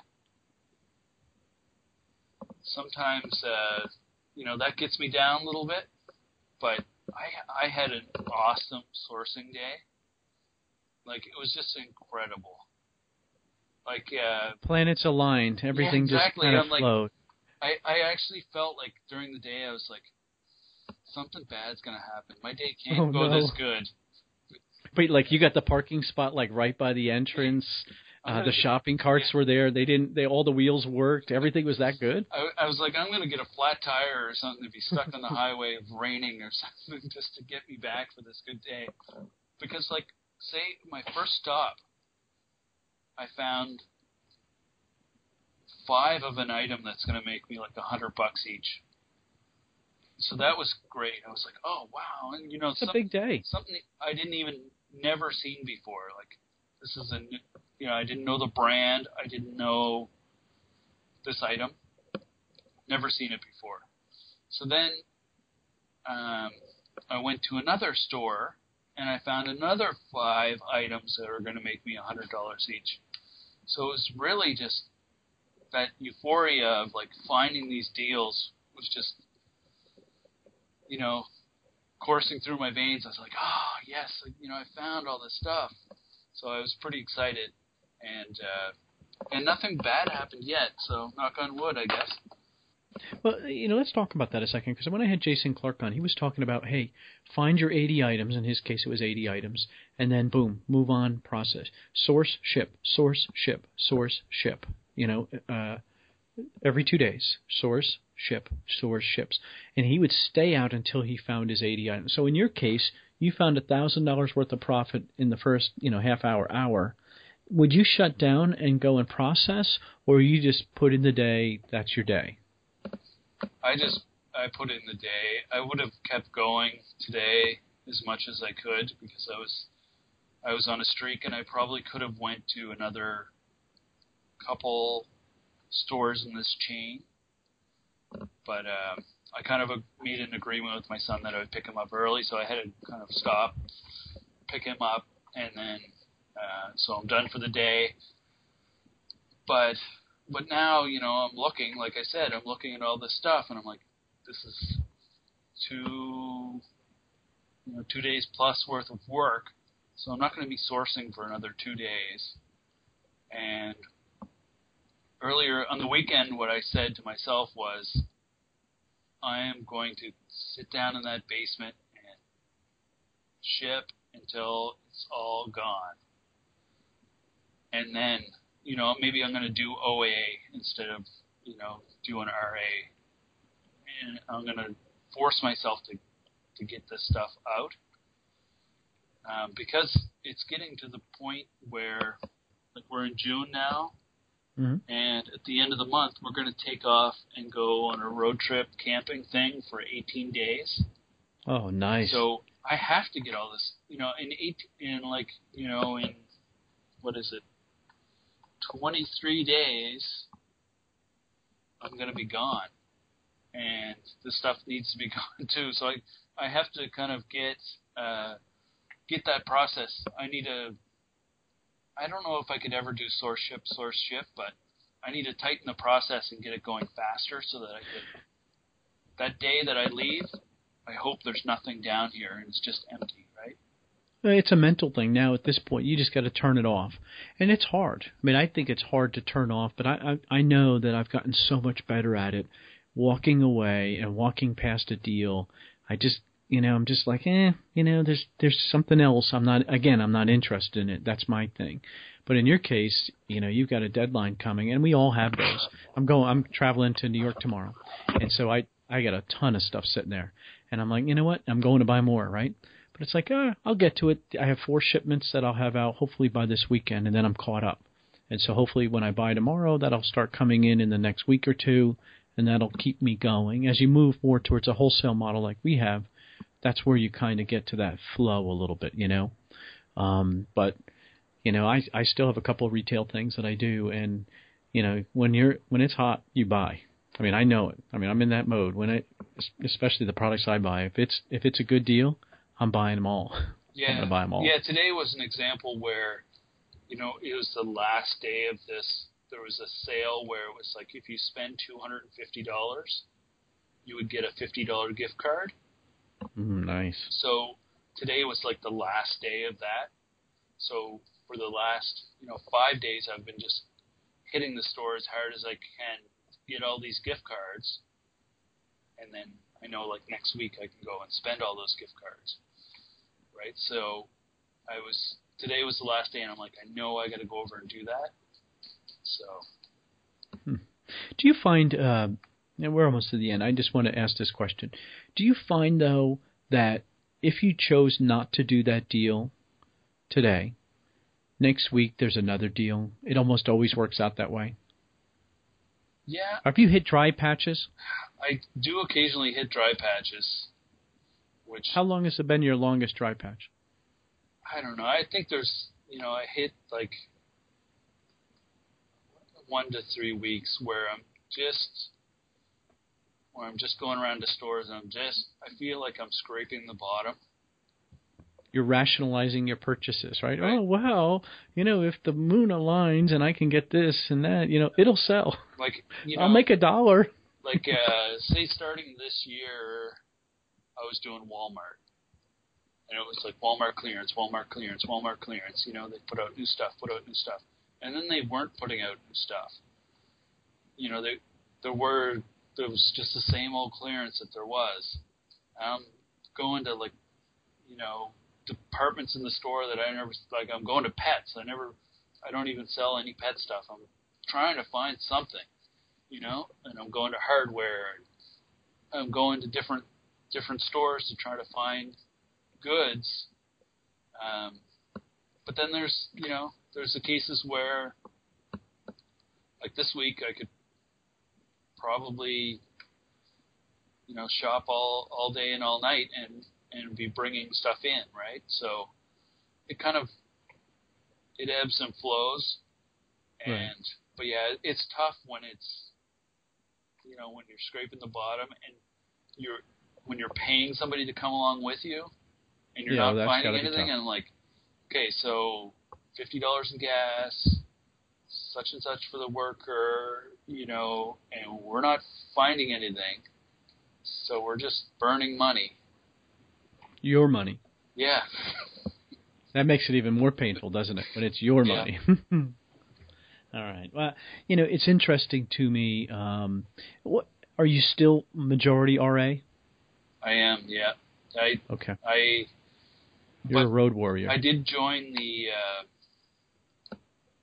Sometimes, uh, you know, that gets me down a little bit, but I I had an awesome sourcing day. Like, it was just incredible. Like, uh... planets aligned. Everything yeah, exactly. just kind of I'm flowed. Like, I, I actually felt like during the day I was like, something bad's going to happen. My day can't oh, go no. this good. Wait, like you got the parking spot like right by the entrance. Uh, the shopping carts yeah. were there. They didn't. They all the wheels worked. Everything was that good. I, I was like, I'm going to get a flat tire or something to be stuck on the highway of raining or something just to get me back for this good day. Because, like, say my first stop, I found five of an item that's going to make me like a hundred bucks each. So that was great. I was like, oh wow, and you know, it's a big day. Something I didn't even never seen before. Like, this is a new, you know, I didn't know the brand. I didn't know this item. Never seen it before. So then um, I went to another store, and I found another five items that are going to make me one hundred dollars each. So it was really just that euphoria of, like, finding these deals was just, you know, coursing through my veins. I was like, oh, yes, you know, I found all this stuff. So I was pretty excited. And uh, and nothing bad happened yet, so knock on wood, I guess. Well, you know, let's talk about that a second, because when I had Jason Clark on, he was talking about, hey, find your eighty items. In his case, it was eighty items, and then, boom, move on, process. Source, ship, source, ship, source, ship. You know, uh, every two days, source, ship, source, ships. And he would stay out until he found his eighty items. So in your case, you found one thousand dollars worth of profit in the first, you know, half hour, hour. Would you shut down and go and process, or you just put in the day, that's your day? I just, I put in the day. I would have kept going today as much as I could because I was, I was on a streak, and I probably could have went to another couple stores in this chain. But uh, I kind of made an agreement with my son that I would pick him up early, so I had to kind of stop, pick him up, and then uh, so I'm done for the day. But but now, you know, I'm looking, like I said, I'm looking at all this stuff, and I'm like, this is two, you know, two days plus worth of work, so I'm not going to be sourcing for another two days. And earlier on the weekend, what I said to myself was, I am going to sit down in that basement and ship until it's all gone. And then, you know, maybe I'm going to do O A instead of, you know, doing R A. And I'm going to force myself to, to get this stuff out. Um, because it's getting to the point where, like, we're in June now. Mm-hmm. And at the end of the month, we're going to take off and go on a road trip camping thing for eighteen days. Oh, nice. So I have to get all this, you know, in eight, in like, you know, in, what is it, twenty-three days, I'm going to be gone. And this stuff needs to be gone too. So I, I have to kind of get, uh, get that process. I need to, I don't know if I could ever do source ship, source ship, but I need to tighten the process and get it going faster so that I could, that day that I leave, I hope there's nothing down here and it's just empty, right? It's a mental thing now. At this point, you just got to turn it off. And it's hard. I mean, I think it's hard to turn off, but I, I, I know that I've gotten so much better at it. Walking away and walking past a deal, I just, you know, I'm just like, eh, you know, there's there's something else. I'm not, again, I'm not interested in it. That's my thing. But in your case, you know, you've got a deadline coming, and we all have those. I'm going, I'm traveling to New York tomorrow, and so I, I got a ton of stuff sitting there, and I'm like, you know what, I'm going to buy more, right? But it's like, oh, I'll get to it. I have four shipments that I'll have out hopefully by this weekend, and then I'm caught up. And so hopefully when I buy tomorrow, that'll start coming in in the next week or two, and that'll keep me going. As you move more towards a wholesale model like we have, that's where you kind of get to that flow a little bit, you know. Um, but, you know, I I still have a couple of retail things that I do, and, you know, when you're when it's hot, you buy. I mean, I know it. I mean, I'm in that mode. When it, especially the products I buy, if it's if it's a good deal, I'm buying them all. Yeah, I'm gonna buy them all. Yeah, today was an example where, you know, it was the last day of this. There was a sale where it was like if you spend two hundred fifty dollars, you would get a fifty dollars gift card. Mm, nice. So today was like the last day of that. So for the last, you know, five days, I've been just hitting the store as hard as I can, get all these gift cards, and then I know like next week I can go and spend all those gift cards, right? So I was today was the last day, and I'm like, I know I got to go over and do that. So, hmm. Do you find? Uh, and we're almost to the end. I just want to ask this question: do you find though that if you chose not to do that deal today, next week there's another deal? It almost always works out that way. Yeah. Have you hit dry patches? I do occasionally hit dry patches. Which how long has it been your longest dry patch? I don't know. I think there's, you know, I hit like one to three weeks where I'm just where I'm just going around to stores and I'm just I feel like I'm scraping the bottom. You're rationalizing your purchases, right? Right. Oh, well, you know, if the moon aligns and I can get this and that, you know, it'll sell. Like, you know, I'll make a dollar. Like, uh, say starting this year, I was doing Walmart. And it was like Walmart clearance, Walmart clearance, Walmart clearance. You know, they put out new stuff, put out new stuff. And then they weren't putting out new stuff. You know, they, there were, there was just the same old clearance that there was. I'm going to, like, you know, departments in the store that I never, like, I'm going to pets. I never, I don't even sell any pet stuff. I'm trying to find something, you know, and I'm going to hardware. I'm going to different, different stores to try to find goods. Um, but then there's, you know, there's the cases where, like this week, I could probably, you know, shop all, all day and all night and, and be bringing stuff in, right? So it kind of, it ebbs and flows. And, Right. but yeah, it's tough when it's, you know, when you're scraping the bottom and you're, when you're paying somebody to come along with you and you're Yeah, well, not that's finding gotta be anything, tough. and like, okay, so fifty dollars in gas, such and such for the worker, you know, and we're not finding anything. So we're just burning money. Your money. Yeah. That makes it even more painful, doesn't it, when it's your Yeah. money? All right. Well, you know, it's interesting to me. Um, what are you still majority R A? I am, yeah. I, Okay. I, You're but a road warrior. I did join the, uh,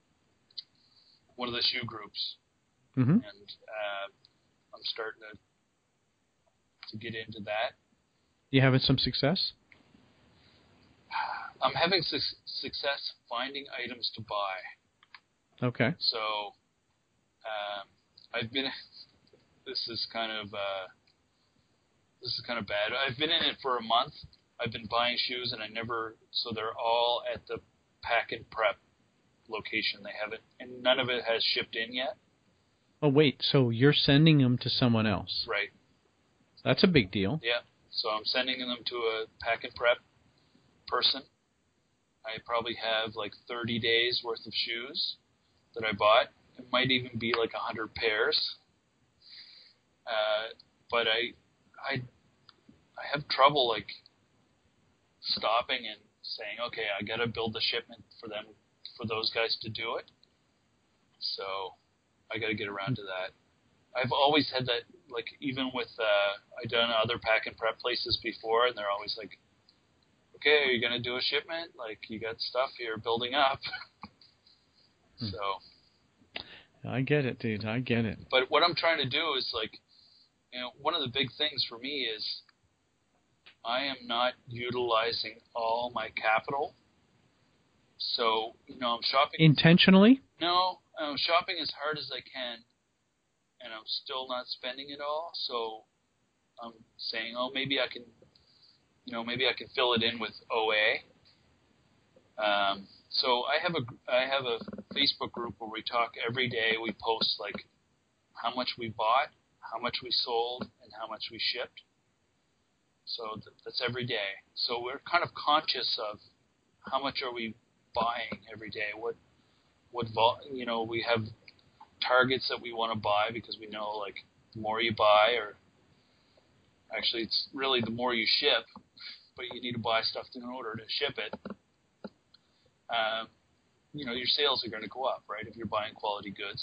one of the shoe groups. Mm-hmm. And uh, I'm starting to to get into that. You having some success? I'm having su- success finding items to buy. Okay. So um, I've been. This is kind of uh, this is kind of bad. I've been in it for a month. I've been buying shoes, and I never. So they're all at the pack and prep location. They haven't, and none of it has shipped in yet. Oh, wait. So you're sending them to someone else? Right. That's a big deal. Yeah. So I'm sending them to a pack and prep person. I probably have like thirty days worth of shoes that I bought. It might even be like one hundred pairs. Uh, but I, I, I have trouble like stopping and saying, okay, I got to build the shipment for them, for those guys to do it. So I got to get around to that. I've always had that, like, even with, uh, I've done other pack and prep places before, and they're always like, okay, are you going to do a shipment? Like, you got stuff here building up. Hmm. So. I get it, dude. I get it. But what I'm trying to do is, like, you know, one of the big things for me is I am not utilizing all my capital. So, you know, I'm shopping. Intentionally? No, I'm shopping as hard as I can, and I'm still not spending it all. So I'm saying, oh, maybe I can, you know, maybe I can fill it in with O A. Um, so I have a I have a Facebook group where we talk every day. We post like how much we bought, how much we sold, and how much we shipped. So th- that's every day. So we're kind of conscious of how much are we buying every day. What what vol- you know, we have targets that we want to buy because we know like the more you buy, or actually it's really the more you ship, but you need to buy stuff in order to ship it. Um, you know, your sales are going to go up, right, if you're buying quality goods.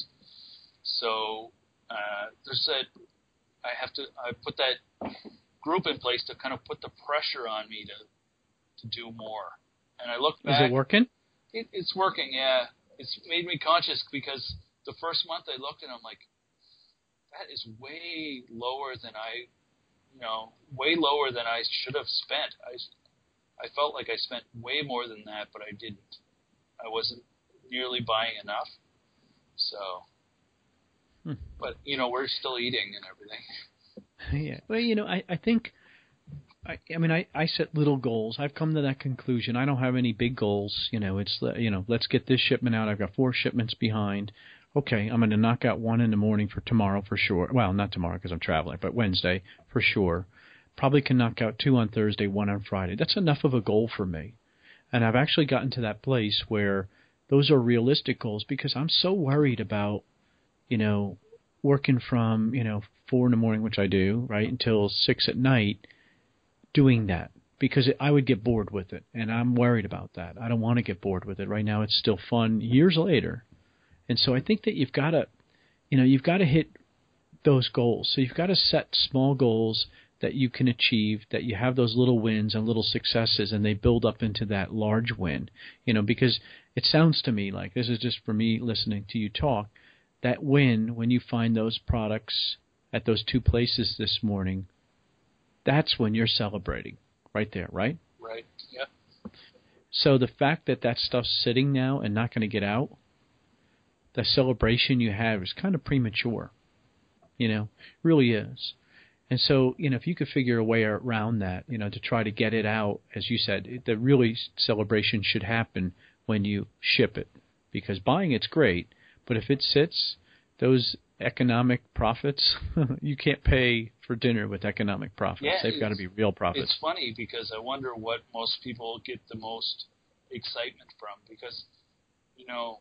So uh, there's that. I have to. I put that group in place to kind of put the pressure on me to to do more. And I look back. Is it working? It, it's working. Yeah, it's made me conscious because the first month I looked and I'm like, that is way lower than I, you know, way lower than I should have spent. I, I felt like I spent way more than that, but I didn't. I wasn't nearly buying enough. So, Hmm. but, you know, we're still eating and everything. Yeah. Well, you know, I, I think, I, I mean, I, I set little goals. I've come to that conclusion. I don't have any big goals. You know, it's, you know, let's get this shipment out. I've got four shipments behind. okay, I'm going to knock out one in the morning for tomorrow for sure. Well, not tomorrow because I'm traveling, but Wednesday for sure. Probably can knock out two on Thursday, one on Friday. That's enough of a goal for me. And I've actually gotten to that place where those are realistic goals because I'm so worried about, you know, working from, you know, four in the morning, which I do, right, until six at night, doing that because it, I would get bored with it. And I'm worried about that. I don't want to get bored with it. Right now it's still fun years later. And so I think that you've got to, you know, you've got to hit those goals. So you've got to set small goals that you can achieve, that you have those little wins and little successes, and they build up into that large win. You know, because it sounds to me like, this is just for me listening to you talk, that win when you find those products at those two places this morning, that's when you're celebrating right there, right? Right, yeah. So the fact that that stuff's sitting now and not going to get out, the celebration you have is kind of premature, you know, really is. And so, you know, if you could figure a way around that, you know, to try to get it out, as you said, the really celebration should happen when you ship it. Because buying it's great, but if it sits, those economic profits, you can't pay for dinner with economic profits. Yeah, They've got to be real profits. It's funny because I wonder what most people get the most excitement from. Because, you know,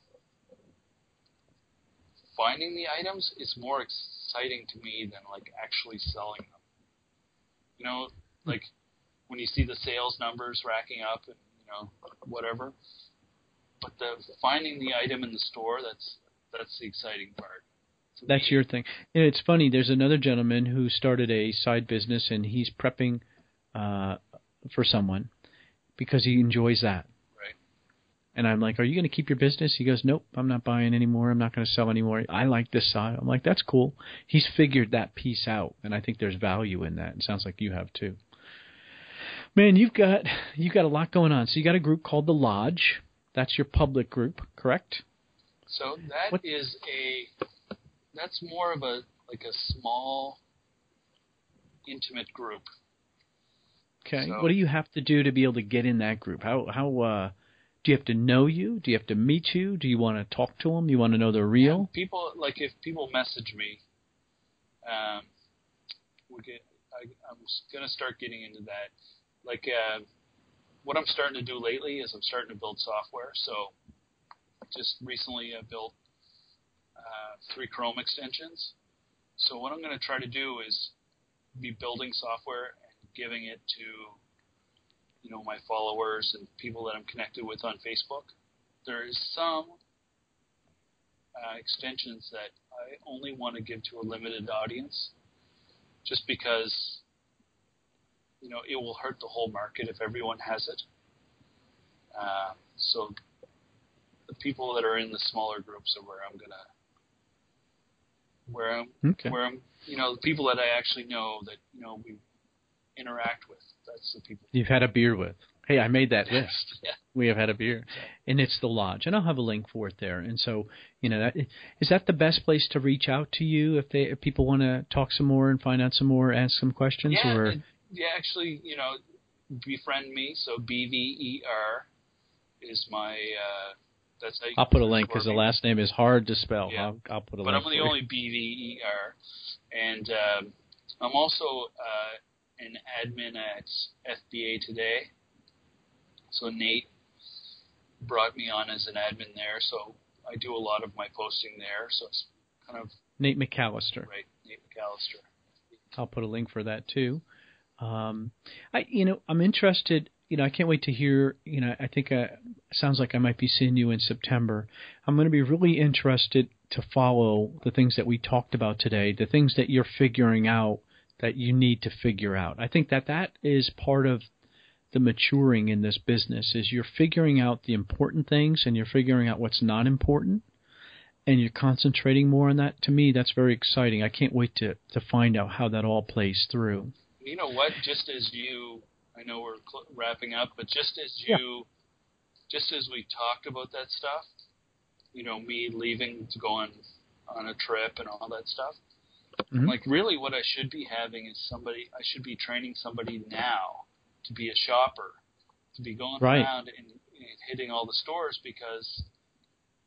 finding the items is more exciting to me than, like, actually selling them. You know, like, when you see the sales numbers racking up and, you know, whatever. But the finding the item in the store, that's that's the exciting part. That's me. Your thing. And it's funny, there's another gentleman who started a side business, and he's prepping uh, for someone because he enjoys that. And I'm like, are you going to keep your business? He goes, nope, I'm not buying anymore. I'm not going to sell anymore. I like this side. I'm like, that's cool. He's figured that piece out, and I think there's value in that. It sounds like you have too. Man, you've got you've got a lot going on. So you got a group called The Lodge. That's your public group, correct? So that what? is a that's more of a like a small, intimate group. Okay. So, what do you have to do to be able to get in that group? How how uh do you have to know you? Do you have to meet you? Do you want to talk to them? You want to know they're real? Yeah, people, like if people message me, um, we get, I, I'm going to start getting into that. Like uh, what I'm starting to do lately is I'm starting to build software. So just recently I built uh, three Chrome extensions. So what I'm going to try to do is be building software and giving it to you know, my followers and people that I'm connected with on Facebook. There is some uh, extensions that I only want to give to a limited audience just because, you know, it will hurt the whole market if everyone has it. Uh, so the people that are in the smaller groups are where I'm going to, where I'm, okay. where I'm, you know, the people that I actually know that, you know, we interact with. That's the people you've had a beer with. Hey, I made that list. Yeah. We have had a beer, and it's The Lodge, and I'll have a link for it there. And so, you know, that, is that the best place to reach out to you if they if people want to talk some more and find out some more, ask some questions? Yeah, or it, yeah. Actually, you know, befriend me. So B V E R is my. Uh, that's how you I'll put a link because the last name is hard to spell. Yeah. I'll, I'll put a but link. But I'm the only B V E R, and um, I'm also uh, an admin at F B A Today. So Nate brought me on as an admin there, so I do a lot of my posting there. So it's kind of Nate McAllister. Right, Nate McAllister. I'll put a link for that too. Um, I, you know, I'm interested. You know, I can't wait to hear. You know, I think uh, it sounds like I might be seeing you in September. I'm going to be really interested to follow the things that we talked about today, the things that you're figuring out that you need to figure out. I think that that is part of the maturing in this business is you're figuring out the important things and you're figuring out what's not important and you're concentrating more on that. To me, that's very exciting. I can't wait to, to find out how that all plays through. You know what? Just as you, I know we're cl- wrapping up, but just as you, yeah. just as we talked about that stuff, you know, me leaving to go on, on a trip and all that stuff, mm-hmm. like really what I should be having is somebody, I should be training somebody now to be a shopper, to be going right. around and, and hitting all the stores because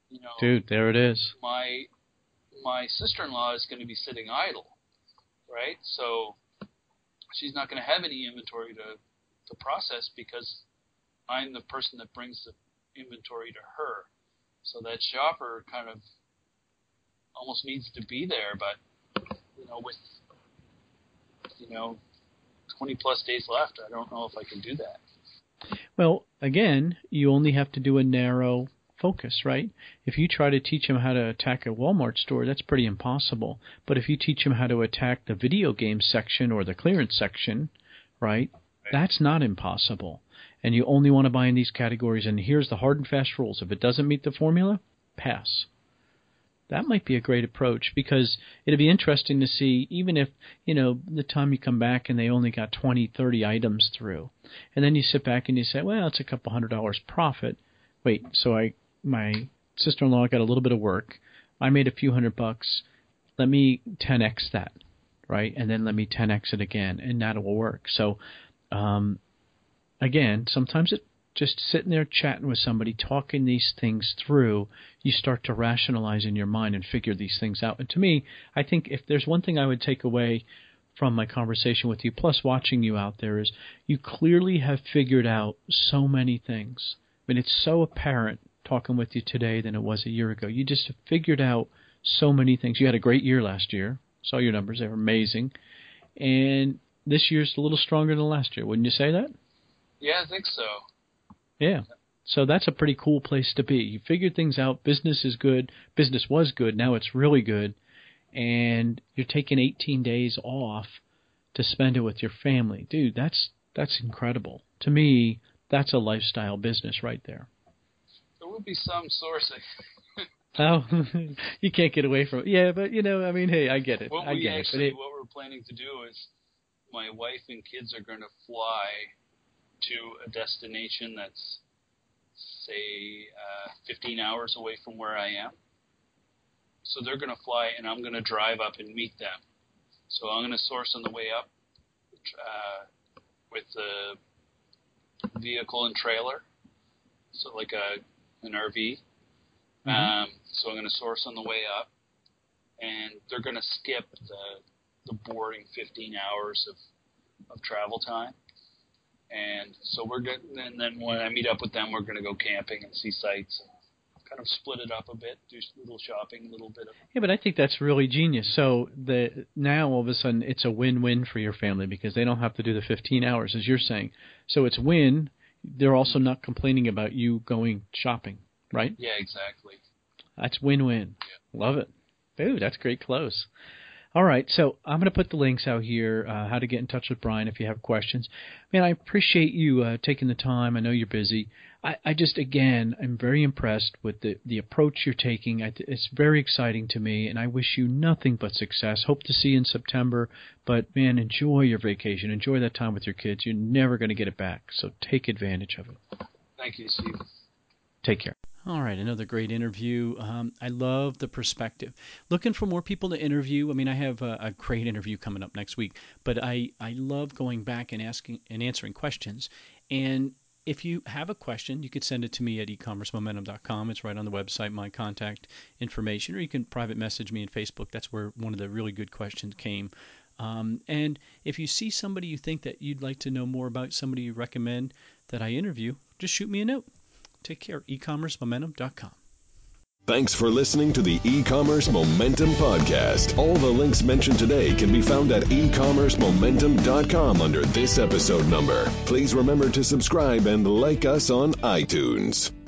you know, dude, there it is. My my sister-in-law is going to be sitting idle, right? So she's not going to have any inventory to to process because I'm the person that brings the inventory to her. So that shopper kind of almost needs to be there, but you know, with you know twenty plus days left, I don't know if I can do that. Well, again, you only have to do a narrow focus, right? If you try to teach them how to attack a Walmart store, that's pretty impossible. But if you teach them how to attack the video game section or the clearance section, right, right. that's not impossible. And you only want to buy in these categories. And here's the hard and fast rules. If it doesn't meet the formula, pass. That might be a great approach because it'd be interesting to see, even if, you know, the time you come back and they only got twenty, thirty items through. And then you sit back and you say, well, it's a couple hundred dollars profit. Wait, so I my sister-in-law got a little bit of work. I made a few hundred bucks. Let me ten X that, right? And then let me ten X it again, and that will work. So, um, again, sometimes it just sitting there chatting with somebody, talking these things through, you start to rationalize in your mind and figure these things out. And to me, I think if there's one thing I would take away from my conversation with you, plus watching you out there, is you clearly have figured out so many things. I mean, it's so apparent talking with you today than it was a year ago. You just have figured out so many things. You had a great year last year. Saw your numbers. They were amazing. And this year's a little stronger than last year. Wouldn't you say that? Yeah, I think so. Yeah. So that's a pretty cool place to be. You figured things out. Business is good. Business was good. Now it's really good. And you're taking eighteen days off to spend it with your family. Dude, that's that's incredible. To me, that's a lifestyle business right there. There will be some sourcing. Oh, you can't get away from it. Yeah, but, you know, I mean, hey, I get it. What I we get actually, it. But it, what we're planning to do is my wife and kids are going to fly to a destination that's, say, uh, fifteen hours away from where I am. So they're going to fly, and I'm going to drive up and meet them. So I'm going to source on the way up uh, with the vehicle and trailer, so like a an R V. Mm-hmm. Um, so I'm going to source on the way up, and they're going to skip the the boring fifteen hours of, of travel time. And so we're good. And then when I meet up with them, we're going to go camping and see sights and kind of split it up a bit, do a little shopping, a little bit of. Yeah, but I think that's really genius. So the now all of a sudden it's a win-win for your family because they don't have to do the fifteen hours, as you're saying. So it's win. They're also not complaining about you going shopping, right? Yeah, exactly. That's win-win. Yeah. Love it. Ooh, that's great close. All right, so I'm going to put the links out here, uh, how to get in touch with Brian if you have questions. Man, I appreciate you uh, taking the time. I know you're busy. I, I just, again, I'm very impressed with the, the approach you're taking. I, it's very exciting to me, and I wish you nothing but success. Hope to see you in September, but, man, enjoy your vacation. Enjoy that time with your kids. You're never going to get it back, so take advantage of it. Thank you, Steve. Take care. All right, another great interview. Um, I love the perspective. Looking for more people to interview. I mean, I have a, a great interview coming up next week, but I, I love going back and asking and answering questions. And if you have a question, you could send it to me at e commerce momentum dot com. It's right on the website, my contact information, or you can private message me on Facebook. That's where one of the really good questions came. Um, and if you see somebody you think that you'd like to know more about, somebody you recommend that I interview, just shoot me a note. Take care. e commerce momentum dot com. Thanks for listening to the E-Commerce Momentum Podcast. All the links mentioned today can be found at e commerce momentum dot com under this episode number. Please remember to subscribe and like us on iTunes.